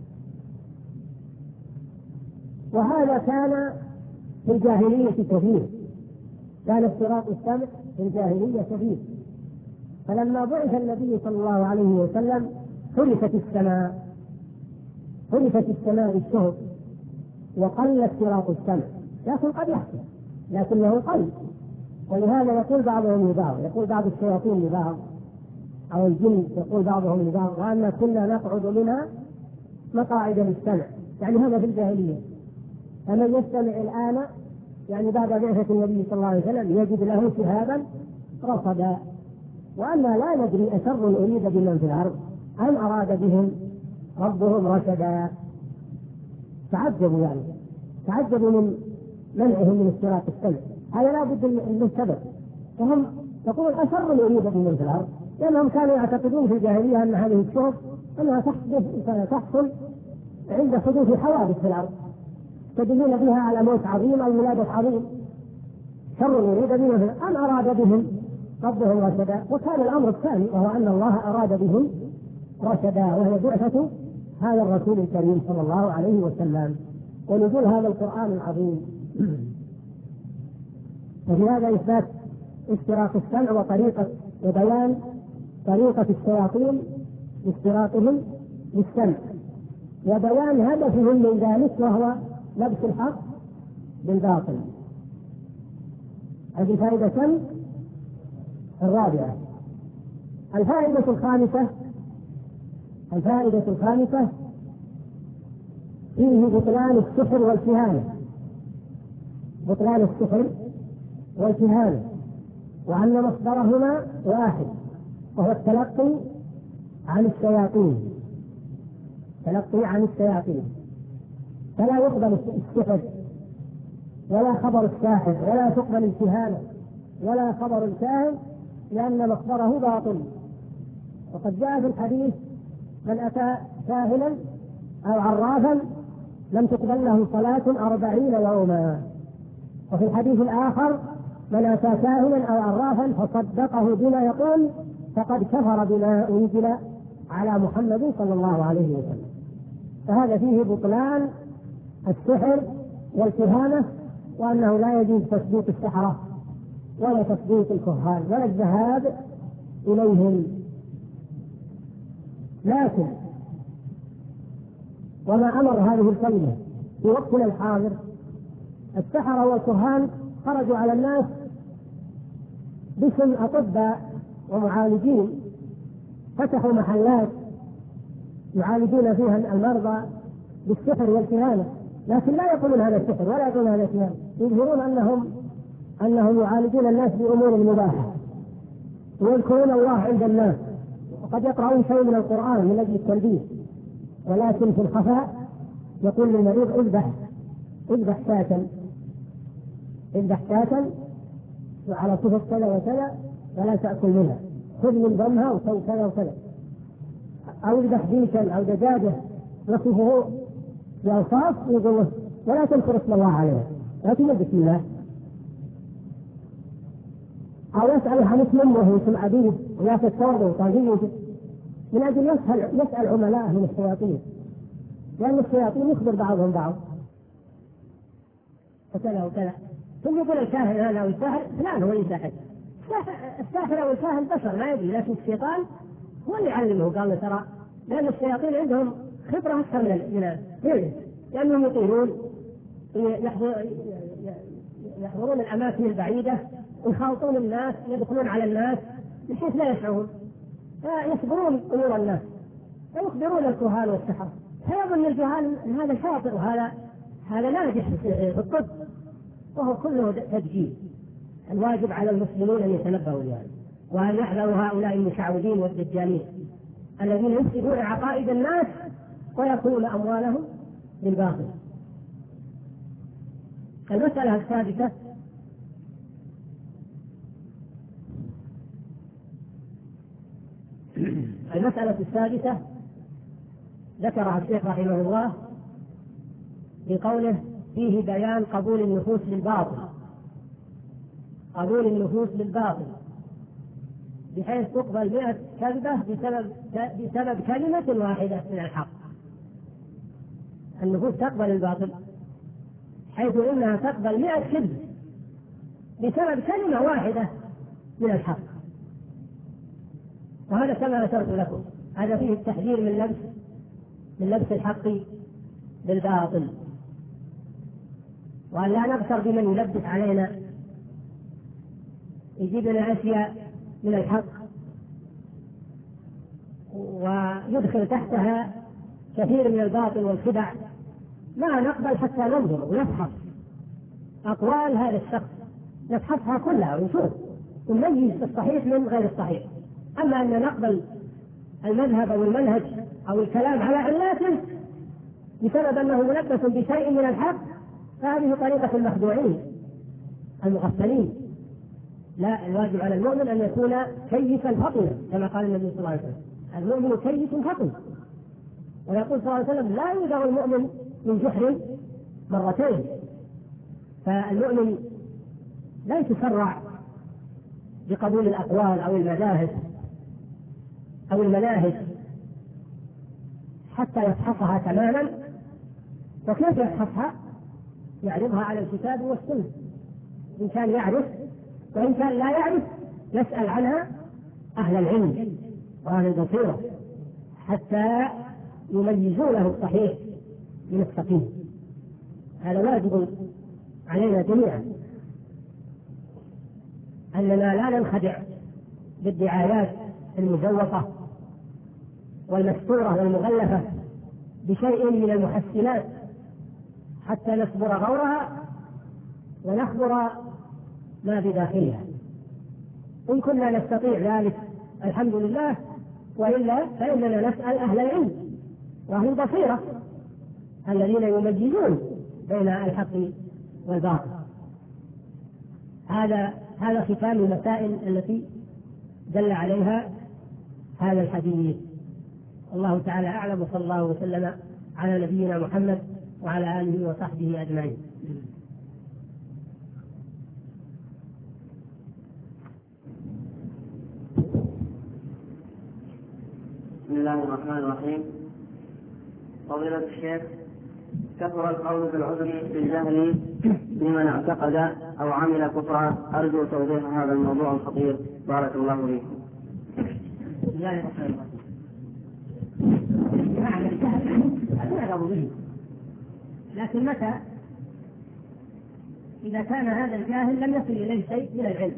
وهذا كان في الجاهلية كثير، كان اشتراك السمع في الجاهلية كثير، فلما بعث النبي صلى الله عليه وسلم حرفت السماء حرفت السماء بالشهب وقل اشتراك السمع، لكن قد يحصل لكنه قل. ولهذا يقول بعضهم لبعض، يقول بعض الشياطين لبعض أو الجن يقول بعضهم لبعض وأن كنا نقعد منها مقاعد للسمع، يعني هذا في الجاهلية. فمن يستمع الآن يعني بعد بعثة النبي صلى الله عليه وسلم يجد له شهابا رصدا، وأنا لا ندري أشر أريد بمن في الأرض أم أراد بهم ربهم رشدا. تعجبوا يعني تعجبوا من منعهم من اشتراك السمع، هذا لا بد من سبب، وهم يقول أشر أريد بمن في الأرض، لأنهم كانوا يعتقدون في الجاهلية أن هذه الشهب أنها تحصل عند حدوث حوادث في الأرض تدلون بها على موت عظيم أو ولادة عظيم، شر يريد بهم أم أراد بهم ربهم رشدا. وكان الأمر الثاني وهو أن الله أراد بهم رشدا، وهي بعثة هذا الرسول الكريم صلى الله عليه وسلم ونزول هذا القرآن العظيم. وفي هذا إثبات اشتراك السمع وطريقة وبيان طريقة الشياطين اشتراكهم للسمع، وبيان هدفهم من ذلك وهو لبس الحق بالباطل. هذه الفائدة الرابعة. الفائدة الخامسة الفائدة الخامسة فيه بطلان السحر والكهانة، بطلان السحر والكهانة، وأن مصدرهما واحد وهو التلقي عن الشياطين، تلقي عن الشياطين، فلا يقبل السحر ولا خبر الساحر ولا تقبل الكهانة ولا خبر الكاهن لأن مصدره باطل. وقد جاء في الحديث من أتى كاهنا أو عرافا لم تقبل له صلاة أربعين يوما. وفي الحديث الآخر من أتى كاهنا أو عرافا فصدقه بما يقول فقد كفر بما أنزل على محمد صلى الله عليه وسلم. فهذا فيه بطلان السحر والكهانة، وأنه لا يجوز تصديق السحرة ولا تصديق الكهان ولا الذهاب إليهم. لكن وما أمر هذه الكلمة في وقتنا الحاضر السحرة والكهان خرجوا على الناس باسم أطباء ومعالجين، فتحوا محلات يعالجون فيها المرضى بالسحر والكهانة، لكن لا يقولون هذا السحر ولا يقولون هذا الكهانة، يظهرون أنهم أنهم يعالجون الناس بأمور مباحة ويذكرون الله عند الناس، وقد يقرؤون شيء من القرآن من أجل التلبيس، ولكن في الخفاء يقول للمريض اذبح اذبح شاة اذبح شاة على صفة كذا وكذا ولا تأكل منها، خذ من دمها وسوي كذا وكذا، أو اذبح ديكا أو دجاجة يصفه بأوصاف يقول له ولا تذكر اسم الله عليها لا تقول بسم الله، أو يسأل عن اسم أمه واسم أبيه ويأتي التوضع وطاقيه من أجل يسأل, يسأل عملاءه من الشياطين، لأن الشياطين يخبر بعضهم بعض وكذا وكذا. ثم يقول الكاهن هذا أو الساحر فلان هو اللي ساحر، الساحر أو الكاهن بشر ما يدري، لكن الشيطان هو اللي علمه قال له ترى، لأن الشياطين عندهم خبرة أكثر من غيره، لأنهم يطيرون يحضرون الأماكن البعيدة يخالطون الناس يدخلون على الناس بحيث لا يشعرون، يخبرون أمور الناس ويخبرون الكهان والسحر، فيظن الجهال هذا شاطر وهذا هذا ناجح في الطب، وهو كله تدجيل. الواجب على المسلمين أن يتنبهوا لهذا وأن يحذروا هؤلاء المشعوذين والدجالين الذين يفسدون عقائد الناس ويأكلون أموالهم بالباطل. المسألة السادسة المسألة السادسة ذكرها الشيخ رحمه الله بقوله فيه بيان قبول النفوس للباطل، قبول النفوس للباطل بحيث تقبل مئة كذبة بسبب بسبب كلمة واحدة من الحق. النفوس تقبل الباطل حيث إنها تقبل مئة كذب بسبب كلمة واحدة من الحق، وهذا كما ذكرت لكم هذا فيه التحذير من لبس من لبس الحق بالباطل، وأن لا نغتر بمن يلبس علينا يجيب لنا أشياء من الحق ويدخل تحتها كثير من الباطل والخدع، لا نقبل حتى ننظر ونفحص أقوال هذا الشخص، نفحصها كلها ونشوف ونميز الصحيح من غير الصحيح. أما أن نقبل المذهب أو المنهج أو الكلام على علاته بسبب أنه ملبس بشيء من الحق فهذه طريقة المخدوعين المغفلين. لا، الواجب على المؤمن أن يكون كيسا فطنا كما قال النبي صلى الله عليه وسلم، المؤمن كيس فطن، ويقول صلى الله عليه وسلم لا يوجد المؤمن من جحر مرتين. فالمؤمن لا يتسرع بقبول الأقوال أو المذاهب أو المناهج حتى يفحصها تماما. وكيف يفحصها؟ يعرضها على الكتاب والسنة إن كان يعرف، وإن كان لا يعرف يسأل عنها أهل العلم وأهل البصيرة حتى يميزوا له الصحيح من السقيم. هذا واجب علينا جميعا أننا لا ننخدع بالدعايات المزوقة والمستورة والمغلفة بشيء من المحسنات حتى نصبر غورها ونخبر ما بداخلها. إن كنا نستطيع ذلك الحمد لله، وإلا فإننا نسأل أهل العلم وأهل البصيرة الذين يميزون بين الحق والباطل. هذا هذا ختام المسائل التي دل عليها هذا الحديث. الله تعالى أعلم، وصلى الله وسلم على نبينا محمد وعلى آله وصحبه أجمعين. بسم الله الرحمن الرحيم. فضيلة الشيخ، كثر القول بالعذر بالجهل لمن اعتقد أو عمل كفرا، أرجو توضيح هذا الموضوع الخطير، بارك الله فيكم. بسم الله الرحمن الرحيم. لكن متى إذا كان هذا الجاهل لم يصل إليه شيء من العلم،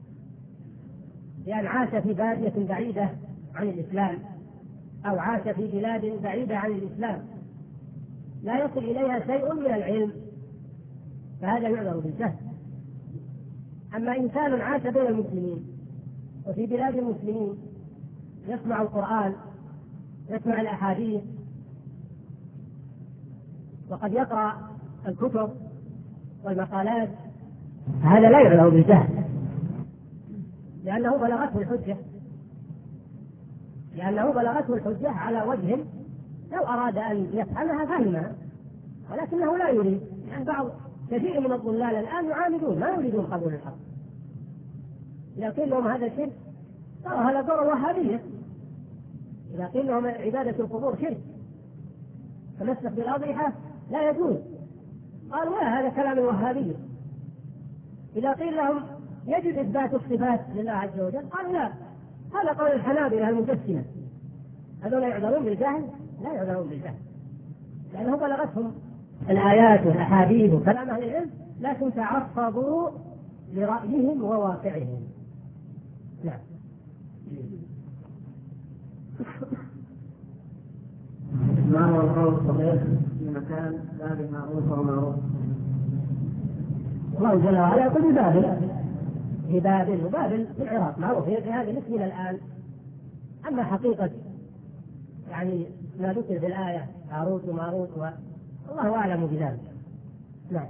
لأن عاش في بادية بعيدة عن الإسلام أو عاش في بلاد بعيدة عن الإسلام لا يصل إليها شيء من العلم، فهذا يعذر بالجهل. أما إنسان عاش بين المسلمين وفي بلاد المسلمين يسمع القرآن، يسمع الأحاديث، وقد يقرأ الكتب والمقالات، هذا لا يعذر بالجهل، لأنه بلغته الحجة لأنه بلغته الحجة على وجه لو أراد أن يفهمها فهمها، ولكنه لا يريد. يعني بعض كثير من الضلال الآن يعاندون، ما يريدون قبول الحق. إذا قيل لهم هذا شرك ترى هذا دور الوهابية، إذا قيل لهم عبادة القبور شرك تمسك بالأضرحة لا يجوز، قالوا لا هذا كلام الوهابية. إذا قيل لهم يجب إثبات الصفات لله عز وجل قالوا لا هذا قول الحنابلة المجسمة. هذول يعذرون بالجهل؟ لا يعذرون بالجهل، لأنه بلغتهم الآيات والأحاديث وكلام أهل العلم، لكن تعصبوا لرأيهم وواقعهم. نعم. ما هو القول الصحيح في مكان باب معروف ومعروف؟ الله جل وعلا يقول ببابل، في بابل، وبابل في العراق معروف، في هذا مثلنا الآن. أما حقيقة يعني ما ذكر في الآية هاروت وماروت والله أعلم بذلك. نعم.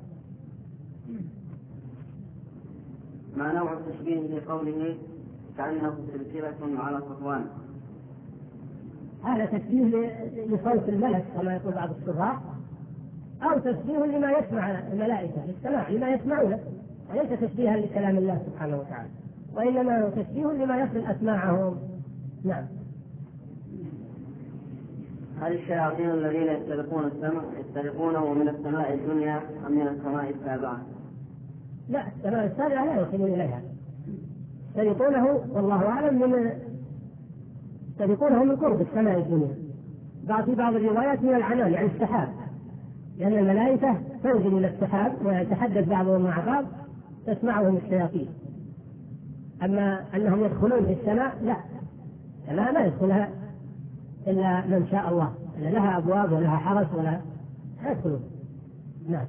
ما نوع التشبيه في قوله كأنه سلسلة على صفوان؟ هذا تشبيه لصوت الملك كما يقول بعض الشراح، أو تشبيه لما يسمع الملائكة للسماع لما يسمعونه، وليس تشبيها لكلام الله سبحانه وتعالى، وإنما هو تشبيه لما يصل أسماعهم. نعم. هل الشياطين الذين يسترقون السمع يسترقونه من السماء الدنيا أم من السماء السابعة؟ لا، السماء السابعة لا يصلون إليها، يسترقونه والله أعلم من يسترقونه من قرب السماء الدنيا. بعض في بعض الروايات من العنان يعني السحاب، لأن الملائكة تنزل إلى السحاب ويتحدث بعضهم مع بعض تسمعهم الشياطين. أما أنهم يدخلون في السماء لا، السماء لا يدخلها إلا من شاء الله، إلا لها أبواب ولها حرس ولا يدخلون. نعم.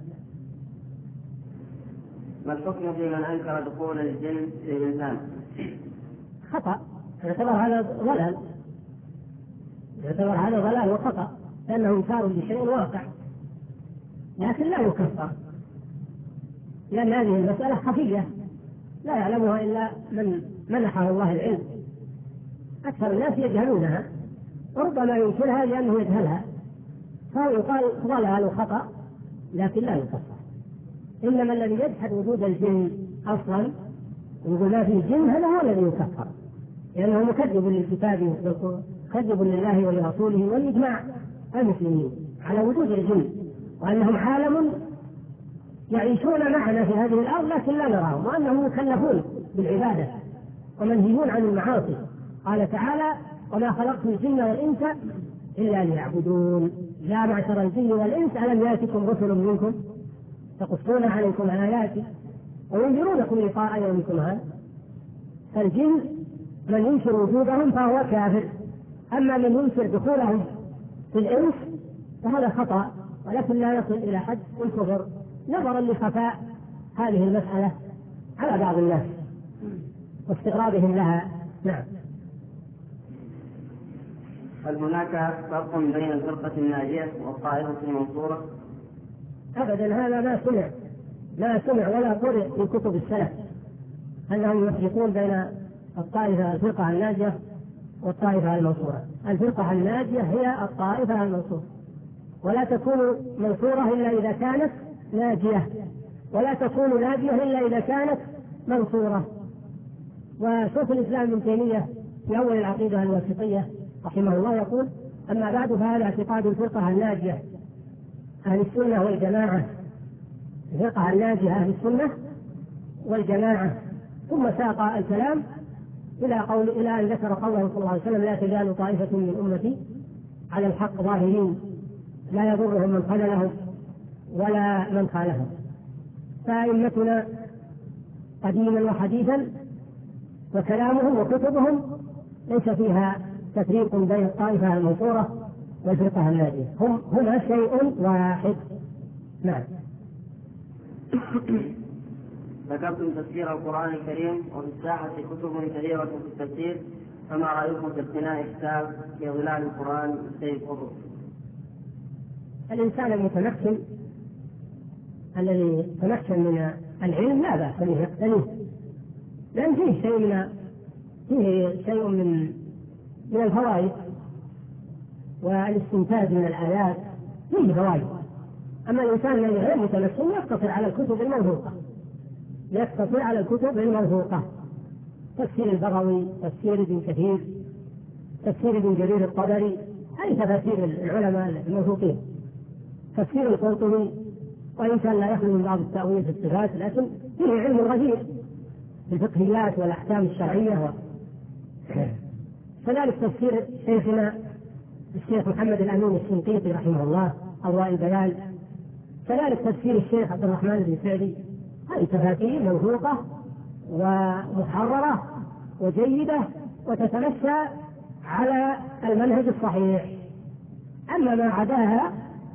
ما الحكم في من أنكر دخول الجن في الإنسان؟ خطأ، يعتبر هذا ضلال، يعتبر هذا ضلال وخطأ، لأنه إنكار لشيء واقع، لكن لا يكفر، لأن هذه المسألة خفية لا يعلمها إلا من منحه الله العلم. أكثر الناس يجهلونها، وربما ينكرها لأنه يجهلها، فهو يقال ضلال وخطأ لكن لا يكفر. إنما الذي يجحد وجود الجن أصلا ويقول ما في الجن هذا هو الذي يكفر، لأنه مكذب للكتاب مكذب لله ولرسوله والإجماع المسلمين على وجود الجن، وأنهم عالم يعيشون معنا في هذه الأرض لكن لا نراهم، وأنهم مكلفون بالعبادة ومنهيون عن المعاصي. قال تعالى وما خلقت الجن والإنس إلا ليعبدون. يا معشر الجن والإنس ألم يأتكم رسل منكم تقصون عليكم آياتي وينذرونكم لقاء يومكم هذا. فالجن من ينكر وجودهم فهو كافر، أما من ينكر دخولهم في الإنس فهذا خطأ، ولكن لا يصل إلى حد الكفر نظرا لخفاء هذه المسألة على بعض الناس واستغرابهم لها. نعم. هل هناك فرق بين الفرقة الناجية والطائفة المنصورة؟ أبدا، هذا ما سمع ما سمع ولا قرئ في كتب السلف أنهم يفرقون بين الطائفة الفرقة الناجية والطائفة المنصورة. الفرقة الناجية هي الطائفة المنصورة، ولا تكون منصورة إلا إذا كانت ناجية، ولا تكون ناجية إلا إذا كانت منصورة. وشيخ الإسلام ابن تيمية في أول العقيدة الواسطية رحمه الله يقول: أما بعد فهذا اعتقاد الفرقة الناجية أهل السنة والجماعة، الفرقة الناجية أهل السنة والجماعة. ثم ساق الكلام إلى قول إلى أن ذكر قوله صلى الله عليه وسلم: لا تزال طائفة من أمتي على الحق ظاهرين لا يضرهم من خذلهم ولا من خالفهم. فأئمتنا قديما وحديثا وكلامهم وكتبهم ليس فيها تفريق بين الطائفة المنصورة والفرقة الناجية، هم هما شيء واحد. نعم. ذكرتم تفسير القرآن الكريم وفي الساحة كتب كثيرة في التفسير، فما رأيكم في اقتناء كتاب في ظلال القرآن للسيد قطب؟ الإنسان المتمكن الذي تمكن من العلم لا بأس به يقتنيه، لأن فيه شيء من فيه شيء من من الفوائد والاستنتاج من الآيات، فيه فوائد. أما الإنسان الذي غير متمكن يقتصر على الكتب الموثوقة يقتصر على الكتب الموثوقة تفسير البغوي، تفسير ابن كثير، تفسير ابن جرير الطبري، أي تفاسير العلماء الموثوقين، تفسير القرطبي، وإن كان لا يخلو من بعض التأويل في الصفات لكن فيه علم غزير في الفقهيات والأحكام الشرعية. كذلك تفسير شيخنا الشيخ محمد الأمين الشنقيطي رحمه الله أضواء البيان، كذلك تفسير الشيخ عبد الرحمن بن سعدي. هذه تفاسير موثوقة ومحررة وجيدة وتتمشى على المنهج الصحيح. أما ما عداها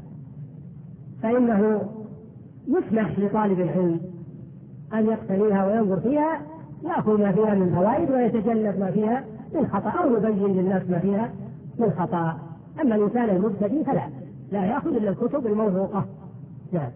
فإنه يسمح لطالب العلم أن يقتنيها وينظر فيها، يأخذ ما فيها من فوائد ويتجنب ما فيها من خطأ، أو يبين للناس ما فيها من خطأ. أما الإنسان المبتدئ فلا لا يأخذ إلا الكتب الموثوقة. نعم.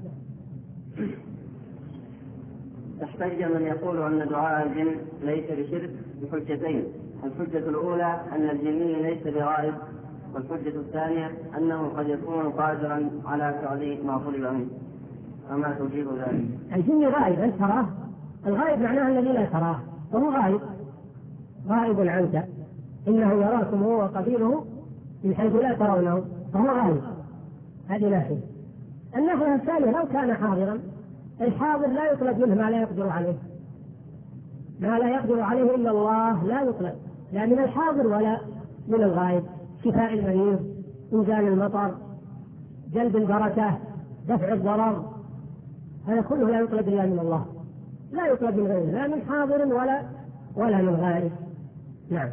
تحتج من يقول أن دعاء الجن ليس بشرك بحجتين: الحجة الأولى أن الجني ليس بغائب، والحجة الثانية أنه قد يكون قادرا على فعل ما طلب منه. فما تجيب ذلك؟ الجن غائب أنت تراه، الغائب معناه الذي لا تراه، وهو غائب غائب عنك، إنه يراكم هو وقبيله من حيث لا ترونه، فهو غائب. هذه ناحية. الناحية الثانية لو كان حاضرا، الحاضر لا يطلب منه ما لا يقدر عليه، ما لا يقدر عليه إلا الله لا يطلب، لا من الحاضر ولا من الغائب. شفاء المريض، إنزال المطر، جلب البركة، دفع الضرر، هذا كله لا يطلب إلا من الله، لا يطلب من غيره، لا من حاضر ولا ولا من غائب. نعم.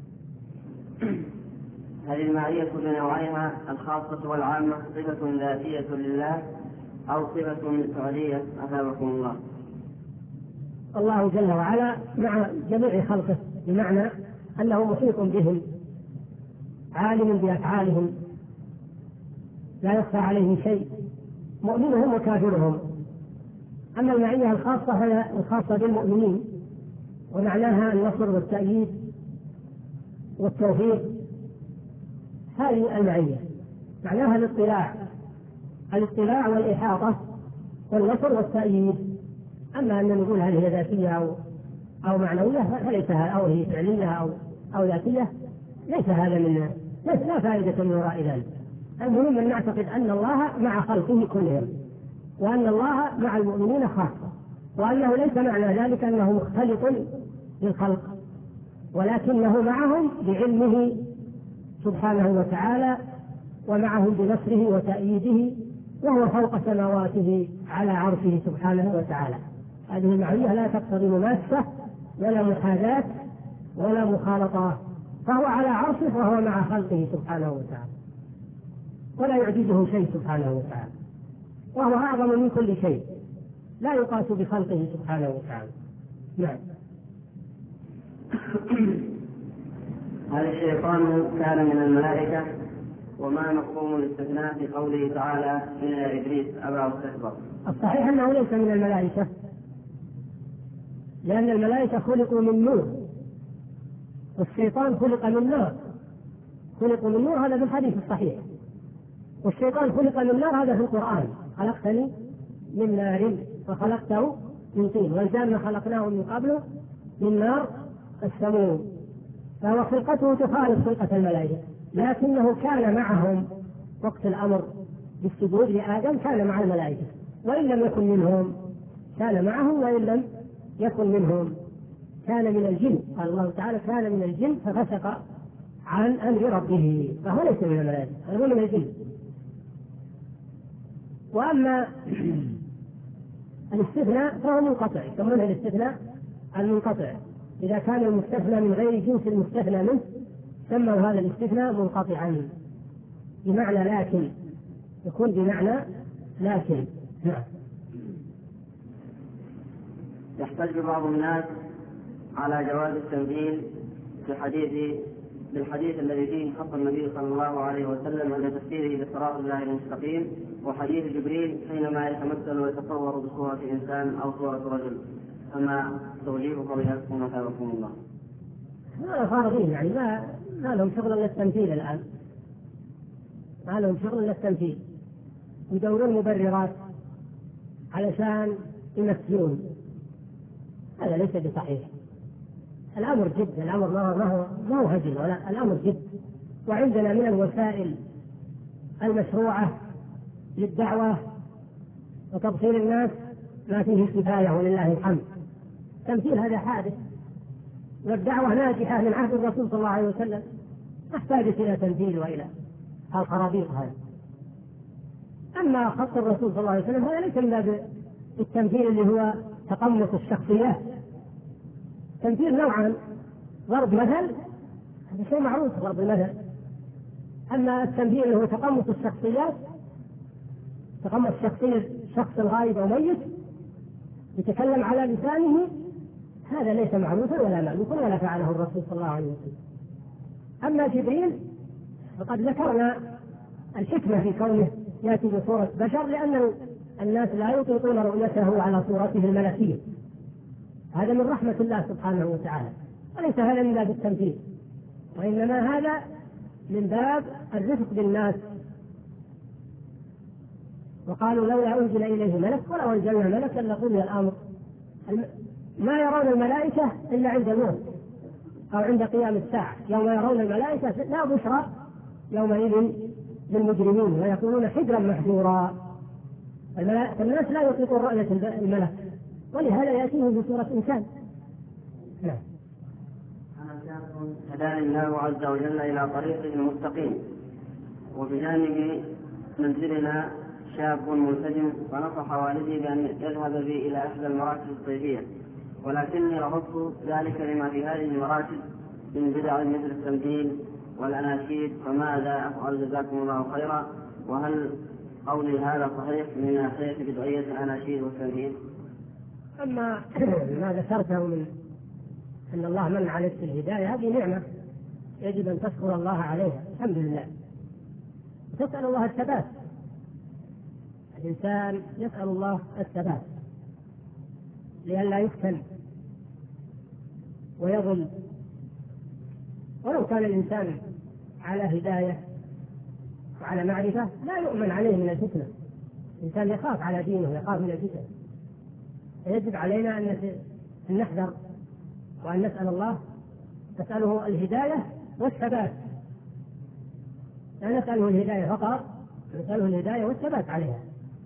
هذه المعية بنوعيها الخاصة والعامة صفة ذاتية لله أو صفة فعلية أثابكم الله؟ الله جل وعلا مع جميع خلقه، بمعنى أنه محيط بهم، عالم بأفعالهم، لا يخفى عليه شيء، مؤمنهم وكافرهم. أما المعية الخاصة هي الخاصة بالمؤمنين، ومعناها النصر والتأييد والتوفيق. هذه المعية معناها الاطلاع الاطلاع والإحاطة والنصر والتأييد. أما أن نقول هذه هي ذاتية أو أو معنوية فليس، أو هي فعلية أو أو ذاتية، ليس هذا من ليس لا فائدة من وراء ذلك. المهم أن نعتقد أن الله مع خلقه كلهم، وأن الله مع المؤمنين خاصة، وأنه ليس معنى ذلك أنه مختلط بالخلق، ولكنه معهم بعلمه سبحانه وتعالى، ومعهم بنصره وتأييده، وهو فوق سماواته على عرشه سبحانه وتعالى. هذه المعية لا تقتضي مماسة ولا محاذاة ولا مخالطة فهو على عرشه وهو مع خلقه سبحانه وتعالى، ولا يعجزه شيء سبحانه وتعالى، وهو أعظم من كل شيء لا يقاس بخلقه سبحانه وتعالى. نعم. هل الشيطان كان من الملائكة؟ وما مفهوم الاستثناء في قوله تعالى إن إبليس أبى واستكبر؟ الصحيح أنه ليس من الملائكة، لأن الملائكة خلقوا من نور، والشيطان خلق من نار. خلقوا من نور هذا في الحديث الصحيح، والشيطان خلق من نار هذا في القرآن: خلقتني من نار وخلقته من طين، والجنة خلقناه من قبله من نار السموم. فهو خلقته تخالف خلقة الملائكة، لكنه كان معهم وقت الأمر بالسجود لآدم، كان مع الملائكة، وإن لم يكن منهم كان معهم، وإن لم يكن منهم كان من الجن. قال الله تعالى: كان من الجن ففسق عن أمر ربه، فهو ليس من الملائكة، هو من الجن. وأما الاستثناء فهو منقطع، يسمونه الاستثناء المنقطع. إذا كان المستثنى من غير جنس المستثنى منه سموا هذا الاستثناء منقطعا، بمعنى لكن، يكون بمعنى لكن. نعم. يحتج بعض الناس على جواز التمثيل في حديث بالحديث الذي فيه حق النبي صلى الله عليه وسلم عند تفسيره بصراط الله المستقيم، وحديث جبريل حينما يتمثل ويتصور بصورة إنسان أو صورة رجل، فما توجيه فضيلتكم وثابكم الله؟ هذا خارجين، يعني ما ما لهم شغل الا التمثيل الآن، ما لهم شغل الا التمثيل، يدورون مبررات علشان يمثلون. هذا ليس بصحيح. الأمر جد، الأمر ما هو ما هو ما هو هزل، ولا الأمر جد. وعندنا من الوسائل المشروعة للدعوة وتبصير الناس ما فيه كفاية ولله الحمد. تمثيل هذا حادث، والدعوة ناجحة من عهد الرسول صلى الله عليه وسلم، تحتاج إلى تمثيل وإلى الخرابيط هذه. أما خط الرسول صلى الله عليه وسلم هذا ليس إلا بالتمثيل اللي هو تقمص الشخصيات. تمثيل نوعا: ضرب مثل، هذا شيء معروف ضرب المثل. أما التمثيل اللي هو تقمص الشخصيات، تقمص شخصية شخص غائب أو ميت يتكلم على لسانه، هذا ليس معروفا ولا مألوفا ولا فعله الرسول صلى الله عليه وسلم. أما جبريل فقد ذكرنا الحكمة في كونه يأتي بصورة بشر، لأن الناس لا يطيقون رؤيته على صورته الملكية. هذا من رحمة الله سبحانه وتعالى، وليس هذا من باب التمثيل، وإنما هذا من باب الرفق بالناس. وقالوا لولا أنزل إليه ملك، ولو أنزلنا ملكا لقضي الأمر. ما يرون الملائكة إلا عند الموت أو عند قيام الساعة، يوم يرون الملائكة لا بشرى يومئذ للمجرمين ويكونون حجرا محجورا. الناس لا يطيقون رؤية الملك، ولهذا يأتيه بصورة إنسان. نعم. هداني الله عز وجل إلى طريقه المستقيم، وبجانب منزلنا شاب ملتزم، فنصح والدي بأن يذهب بي إلى إحدى المراكز الصيفية، ولكني رفضت ذلك لما في هذه المراكز من بدع مثل التمثيل والأناشيد، فماذا أفعل جزاكم الله خيرا؟ وهل قولي هذا صحيح من ناحية بدعية الأناشيد والتمثيل؟ أما ما ذكرته من أن الله من عليك بالهداية، هذه نعمة يجب أن تشكر الله عليها، الحمد لله، وتسأل الله الثبات. الإنسان يسأل الله الثبات لئلا يفتن ويضل. ولو كان الإنسان على هداية وعلى معرفة لا يؤمن عليه من الفتنة. الإنسان يخاف على دينه، يخاف من الفتنة. يجب علينا أن نحذر وأن نسأل الله، نسأله الهداية والثبات، لا نسأله الهداية فقط، نسأله الهداية والثبات عليها.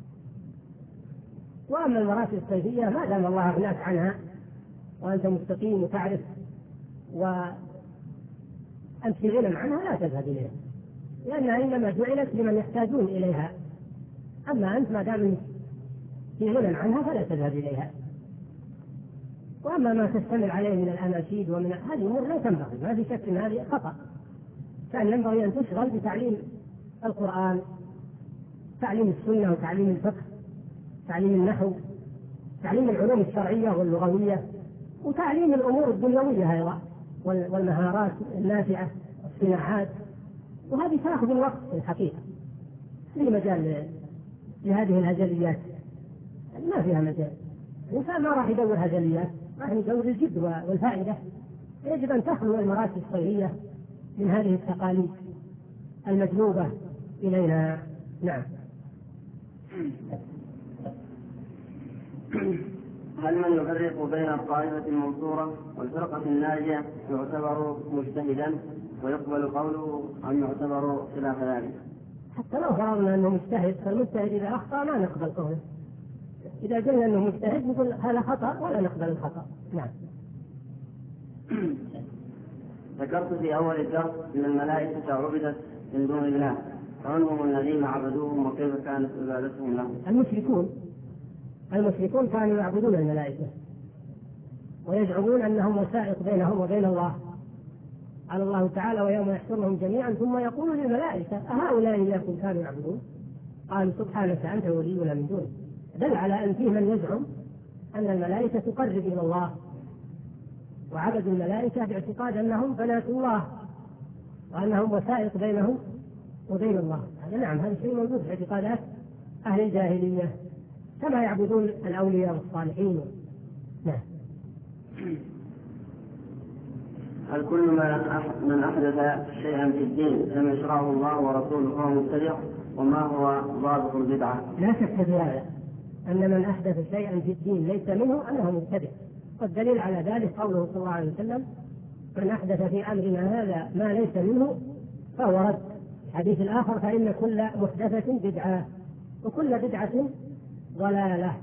وأما المراكز الصيفية ما دام الله أغناك عنها وأنت مستقيم وتعرف وأنت في غنى عنها لا تذهب إليها، لأنها إنما جعلت لمن يحتاجون إليها. أما أنت ما دام في غنى عنها فلا تذهب إليها. وأما ما تشتمل عليه من الأناشيد ومن هذه الأمور لا تنبغي، ما في شك أن هذه خطأ. كان ينبغي أن تشغل بتعليم القرآن، تعليم السنة وتعليم الفقه، تعليم النحو، تعليم العلوم الشرعية واللغوية، وتعليم الأمور الدنيوية أيضا والمهارات النافعة والصناعات، وهذه تأخذ الوقت في الحقيقة. في مجال لهذه الهزليات ما فيها مجال، الإنسان ما راح يدور هزليات، راح يدور الجد والفائدة. يجب أن تخلو المراكز الصيغية من هذه التقاليد المجلوبة إلينا. نعم. هل من يفرق بين الطائفة المنصورة والفرقة الناجية يعتبر مجتهدا ويقبل قوله أم يعتبر خلاف ذلك؟ حتى لو فرضنا أنه مجتهد، فالمجتهد إذا أخطأ ما نقبل قوله. إذا قلنا أنه مجتهد نقول هذا خطأ ولا نقبل الخطأ. نعم. ذكرت في أول الدرس أن الملائكة عبدت من دون الله، فمن هم الذين عبدوهم وكيف كانت عبادتهم لهم؟ المشركون. المشركون كانوا يعبدون الملائكة ويزعمون أنهم وسائط بينهم وبين الله. قال الله تعالى: ويوم يحشرهم جميعا ثم يقول للملائكة أهؤلاء إياكم كانوا يعبدون؟ قالوا سبحانك أنت ولينا من دونه. دل على أن فيه من يزعم أن الملائكة تقرب إلى الله، وعبدوا الملائكة باعتقاد أنهم بنات الله وأنهم وسائط بينهم وبين الله. هذا نعم، هذا شيء موجود في اعتقادات أهل الجاهلية كما يعبدون الأولياء والصالحين. نعم. هل كل من أحدث شيئا في الدين لم يشرعه الله ورسوله فهو مبتدع؟ وما هو ضابط البدعة؟ لا شك في هذا، أن من أحدث شيئا في الدين ليس منه أنه مبتدع. والدليل على ذلك قوله صلى الله عليه وسلم: من أحدث في أمرنا هذا ما ليس منه فهو رد. الحديث الآخر: فإن كل محدثة بدعة وكل بدعة ضلالة.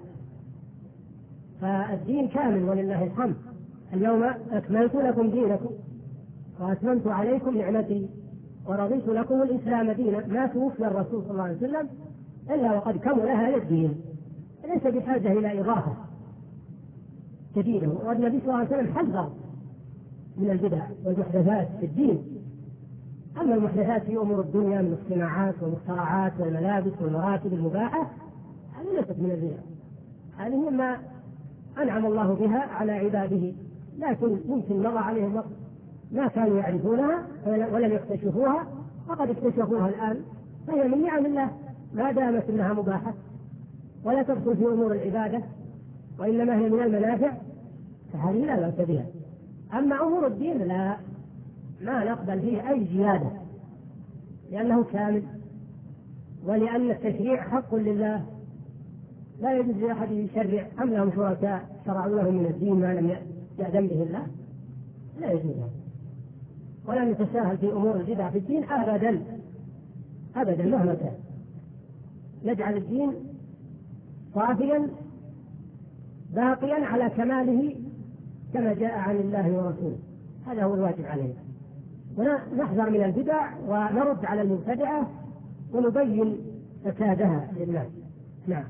فالدين كامل ولله الحمد. اليوم أكملت لكم دينكم وأتممت عليكم نعمتي ورضيت لكم الإسلام دينا. ما توفي الرسول صلى الله عليه وسلم إلا وقد كمل هذا الدين، ليس بحاجة إلى إضافة جديدة. والنبي صلى الله عليه وسلم حذر من البدع والمحدثات في الدين. أما المحدثات في أمور الدنيا من الصناعات والمخترعات والملابس والمراتب المباحة هذه ليست من البدع، هذه مما أنعم الله بها على عباده، لكن يمكن مضى عليهم وقت ما كانوا يعرفونها ولم يكتشفوها، وقد اكتشفوها الآن، فهي من نعم الله ما دامت انها مباحة ولا تدخل في امور العبادة وانما هي من المنافع، فهذه لا بأس بها. اما امور الدين لا، ما نقبل فيه اي زيادة، لانه كامل، ولان التشريع حق لله، لا يجوز لاحد يشرع ام لهم شركاء شرعوا لهم من الدين ما لم يأذن به الله، لا يجوز هذا. ولا نتساهل في امور البدع في الدين ابدا ابدا مهما كان، نجعل الدين صافيا باقيا على كماله كما جاء عن الله ورسوله، هذا هو الواجب علينا. ونحذر من البدع ونرد على المبتدعة ونبين فسادها للناس. نعم.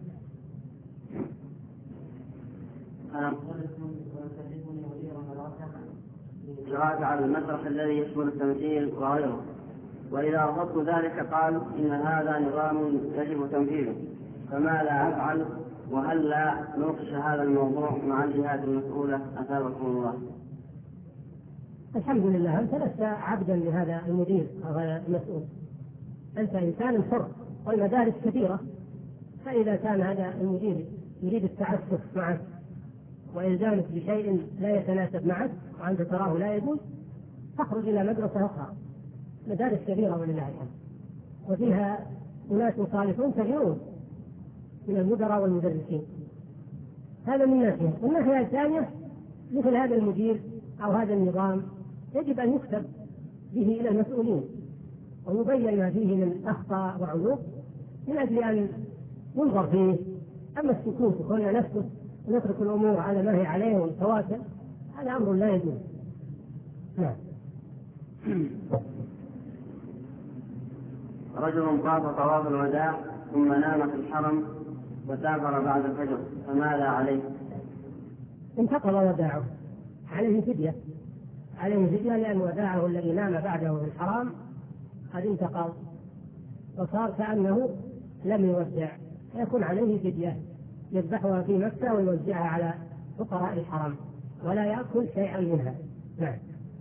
قراءة على المسرح الذي يشمل التمثيل وغيره، وإذا رفضت ذلك قال إن هذا نظام يجب تنفيذه، فماذا أفعل؟ وهل لا نوقش هذا الموضوع مع الجهات المسؤولة أثابكم الله؟ الحمد لله، أنت لست عبدا لهذا المدير أو المسؤول، أنت إنسان حر، والمدارس كثيرة، فإذا كان هذا المدير يريد التعسف معك وإلزامك بشيء لا يتناسب معك وأنت تراه لا يجوز، تخرج إلى مدرسة أخرى. مدارس كبيرة ولله الحمد، وفيها أناس صالحون كثيرون من المدراء والمدرسين، هذا من ناحية. والناحية الثانية مثل هذا المدير أو هذا النظام يجب أن يكتب به إلى المسؤولين ويبين ما فيه من أخطاء وعيوب من أجل أن ينظر فيه. أما السكوت وكلنا نسكت ونترك الأمور على ما هي عليه ونتواصل، هذا أمر لا يجوز. نعم. رجل طاف طواف الوداع ثم نام في الحرم وسافر بعد الفجر، فماذا عليه؟ انتقض وداعه، عليه فدية، عليه فدية لأن وداعه الذي نام بعده في الحرام قد انتقض وصار كأنه لم يودع، فيكون عليه فدية يذبحها في مكة ويوزعها على فقراء الحرم ولا يأكل شيئا منها. نعم.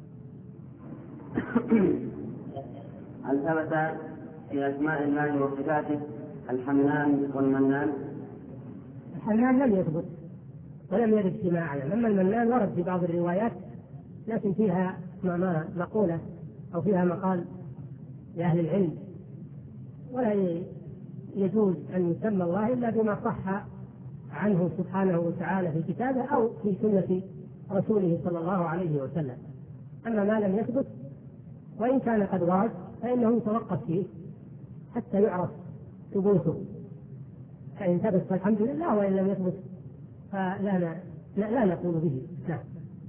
هل ثبت في أسماء الله وصفاته الحنان والمنان؟ الحنان لم يثبت ولم يرد اجتماعا، أما المنان ورد في بعض الروايات لكن فيها مقولة أو فيها مقال لأهل العلم، ولا يجوز أن يسمى الله إلا بما صح عنه سبحانه وتعالى في كتابه أو في سنة رسوله صلى الله عليه وسلم. أما ما لم يثبت وإن كان قد ورد فإنه يتوقف فيه حتى يعرف ثبوته، فإن ثبت فالحمد لله، وإن لم يثبت فلا لا, لا نقول به. نعم.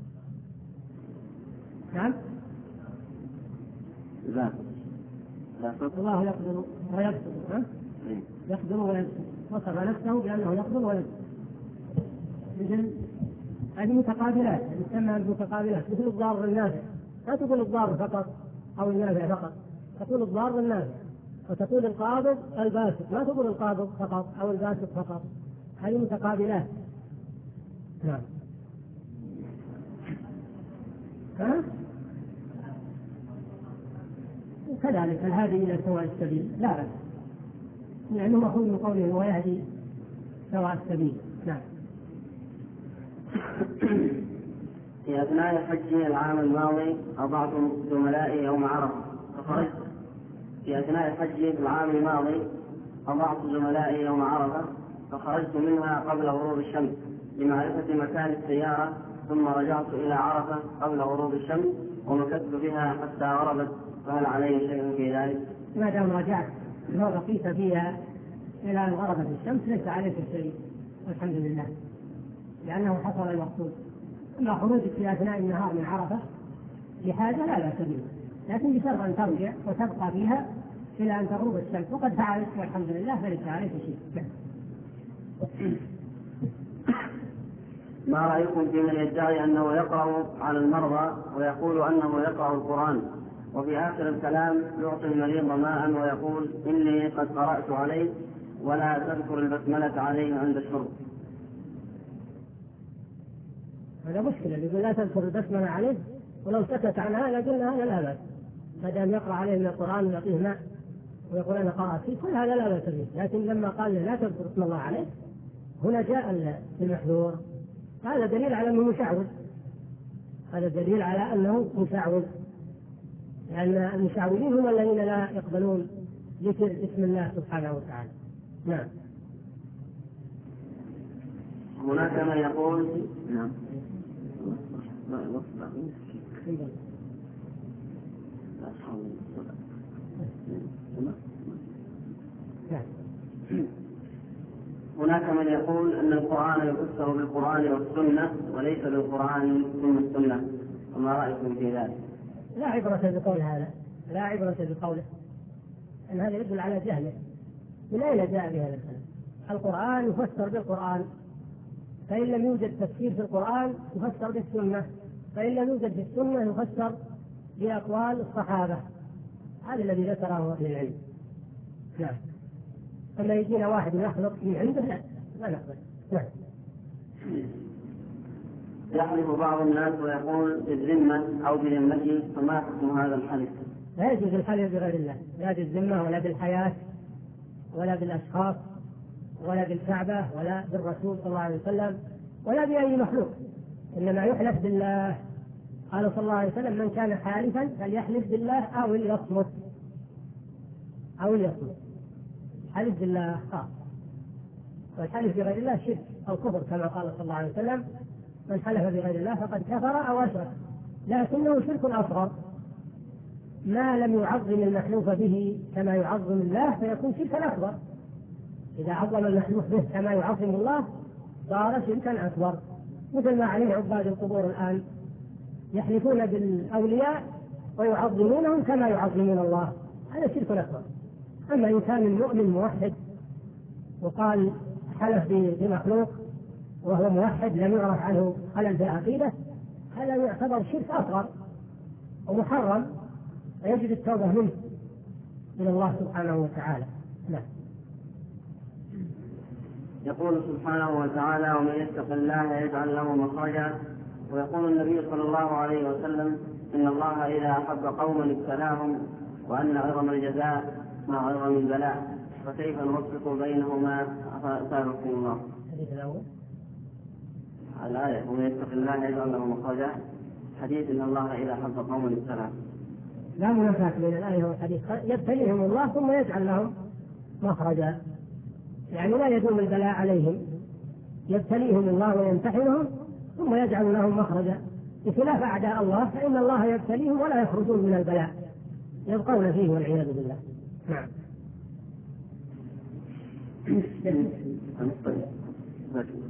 نعم. لا. الله يقدر ويقدر، ها؟ يقدر ويقدر، وصف نفسه بأنه يقدر ويقدر. إذن هذه متقابلات، يسمى المتقابلات، مثل الضار النافع، لا تقول الضار فقط أو النافع فقط، تقول الضار النافع، وتقول القابض الباسط، ما تقول القابض فقط أو الباسط فقط، هذه متقابلات. نعم. ها؟ كذلك الهادي إلى سواء السبيل لا بأس، لأنه مأخوذ من قوله ويهدي سواء السبيل. نعم. في أثناء حجي العام الماضي أضعت زملائي يوم عرفة فخرجت في أثناء حجي العام الماضي أضعت زملائي يوم عرفة فخرجت منها قبل غروب الشمس لمعرفة مكان السيارة، ثم رجعت إلى عرفة قبل غروب الشمس ومكثت بها حتى غربت، فهل علي شيء في ذلك؟ ما دام رجعت وبقيت فيها إلى أن غربت الشمس ليس عليك شيء والحمد لله، لأنه حصل المقصود. أما خروجك في أثناء النهار من عرفة لحاجة لا بأس به، لكن بشرط أن ترجع وتبقى فيها إلى أن تغرب الشمس، وقد فعلت والحمد لله فليس عليك شيء. ما رأيكم في من يدعي أنه يقرأ على المرضى ويقول أنه يقرأ القرآن، وفي آخر الكلام يعطي المريض ماء ويقول إني قد قرأت عليه ولا تذكر البسملة عليه عند الشرب؟ هذا مشكلة، يقول لا تذكر البسملة عليه، ولو سكت عنها لقلنا هذا لا بأس، ما دام يقرأ عليه من القرآن ويعطيه ماء ويقول أنا قرأت فيه، كل هذا لا بأس به. لكن لما قال لا تذكر اسم الله عليه هنا جاء المحذور، هذا دليل على أنه مشعوذ، هذا دليل على أنه مشعوذ، لأن المشعوذين هم الذين لا يقبلون ذكر اسم الله سبحانه وتعالى. نعم. هناك من يقول نعم هناك من يقول أن القرآن يفسر بالقرآن والسنة وليس بالقرآن ثم السنة، وما رأيكم في ذلك؟ لا عبرة بقول هذا، لا عبرة بقوله، أن هذا يدل على جهله. من أين جاء بهذا الكلام؟ القرآن يفسر بالقرآن، فإن لم يوجد تفسير في القرآن يفسر بالسنة، فإن لم يوجد في السنة يفسر بأقوال الصحابة. هذا الذي ذكره أهل العلم. نعم. فما يجينا واحد يخلق من عنده لا لا نقبل. نعم. يحلف بعض الناس ويقول بالذمة أو بذمته، فما حكم هذا الحلف؟ لا يجوز الحلف بغير الله، لا بالذمة ولا بالحياة ولا بالأشخاص ولا بالكعبة ولا بالرسول صلى الله عليه وسلم ولا بأي مخلوق، إنما يحلف بالله. قال صلى الله عليه وسلم من كان حالفا فليحلف بالله أو ليصمت، أو ليصمت. حلف بالله خاص، والحلف بغير الله شرك أو كفر، كما قال صلى الله عليه وسلم من حلف بغير الله فقد كفر أو أشرك، لكنه شرك أصغر، ما لم يعظم المحلوف به كما يعظم الله فيكون شركا أكبر. إذا عظم المحلوف به كما يعظم الله صار شركا أكبر، مثل ما عليه عباد القبور الآن، يحلفون بالأولياء ويعظمونهم كما يعظمون الله، هذا شرك أكبر. أما إن كان المؤمن موحد وقال حلف بمخلوق وهو موحد لم يعرف عنه خلل في العقيدة، هذا يعتبر شرك أصغر ومحرم، ويجب التوبة منه إلى الله سبحانه وتعالى. نعم. يقول سبحانه وتعالى: ومن يتق الله يجعل له مخرجا. ويقول النبي صلى الله عليه وسلم: إن الله إذا أحب قوما ابتلاهم، وأن عظم الجزاء مع عظم البلاء، فكيف نوفق بينهما؟ أسألكم الله. الحديث الأول الآية: ومن يتق الله يجعل له مخرجا. حديث: إن الله إذا أحب قوما ابتلاهم. لا منافاة بين الآية والحديث. يبتليهم الله ثم يجعل لهم مخرجا، يعني لا يدوم البلاء عليهم، يبتليهم الله ويمتحنهم ثم يجعل لهم مخرجا، بخلاف أعداء الله فإن الله يبتليهم ولا يخرجون من البلاء، يبقون فيه والعياذ بالله. نعم.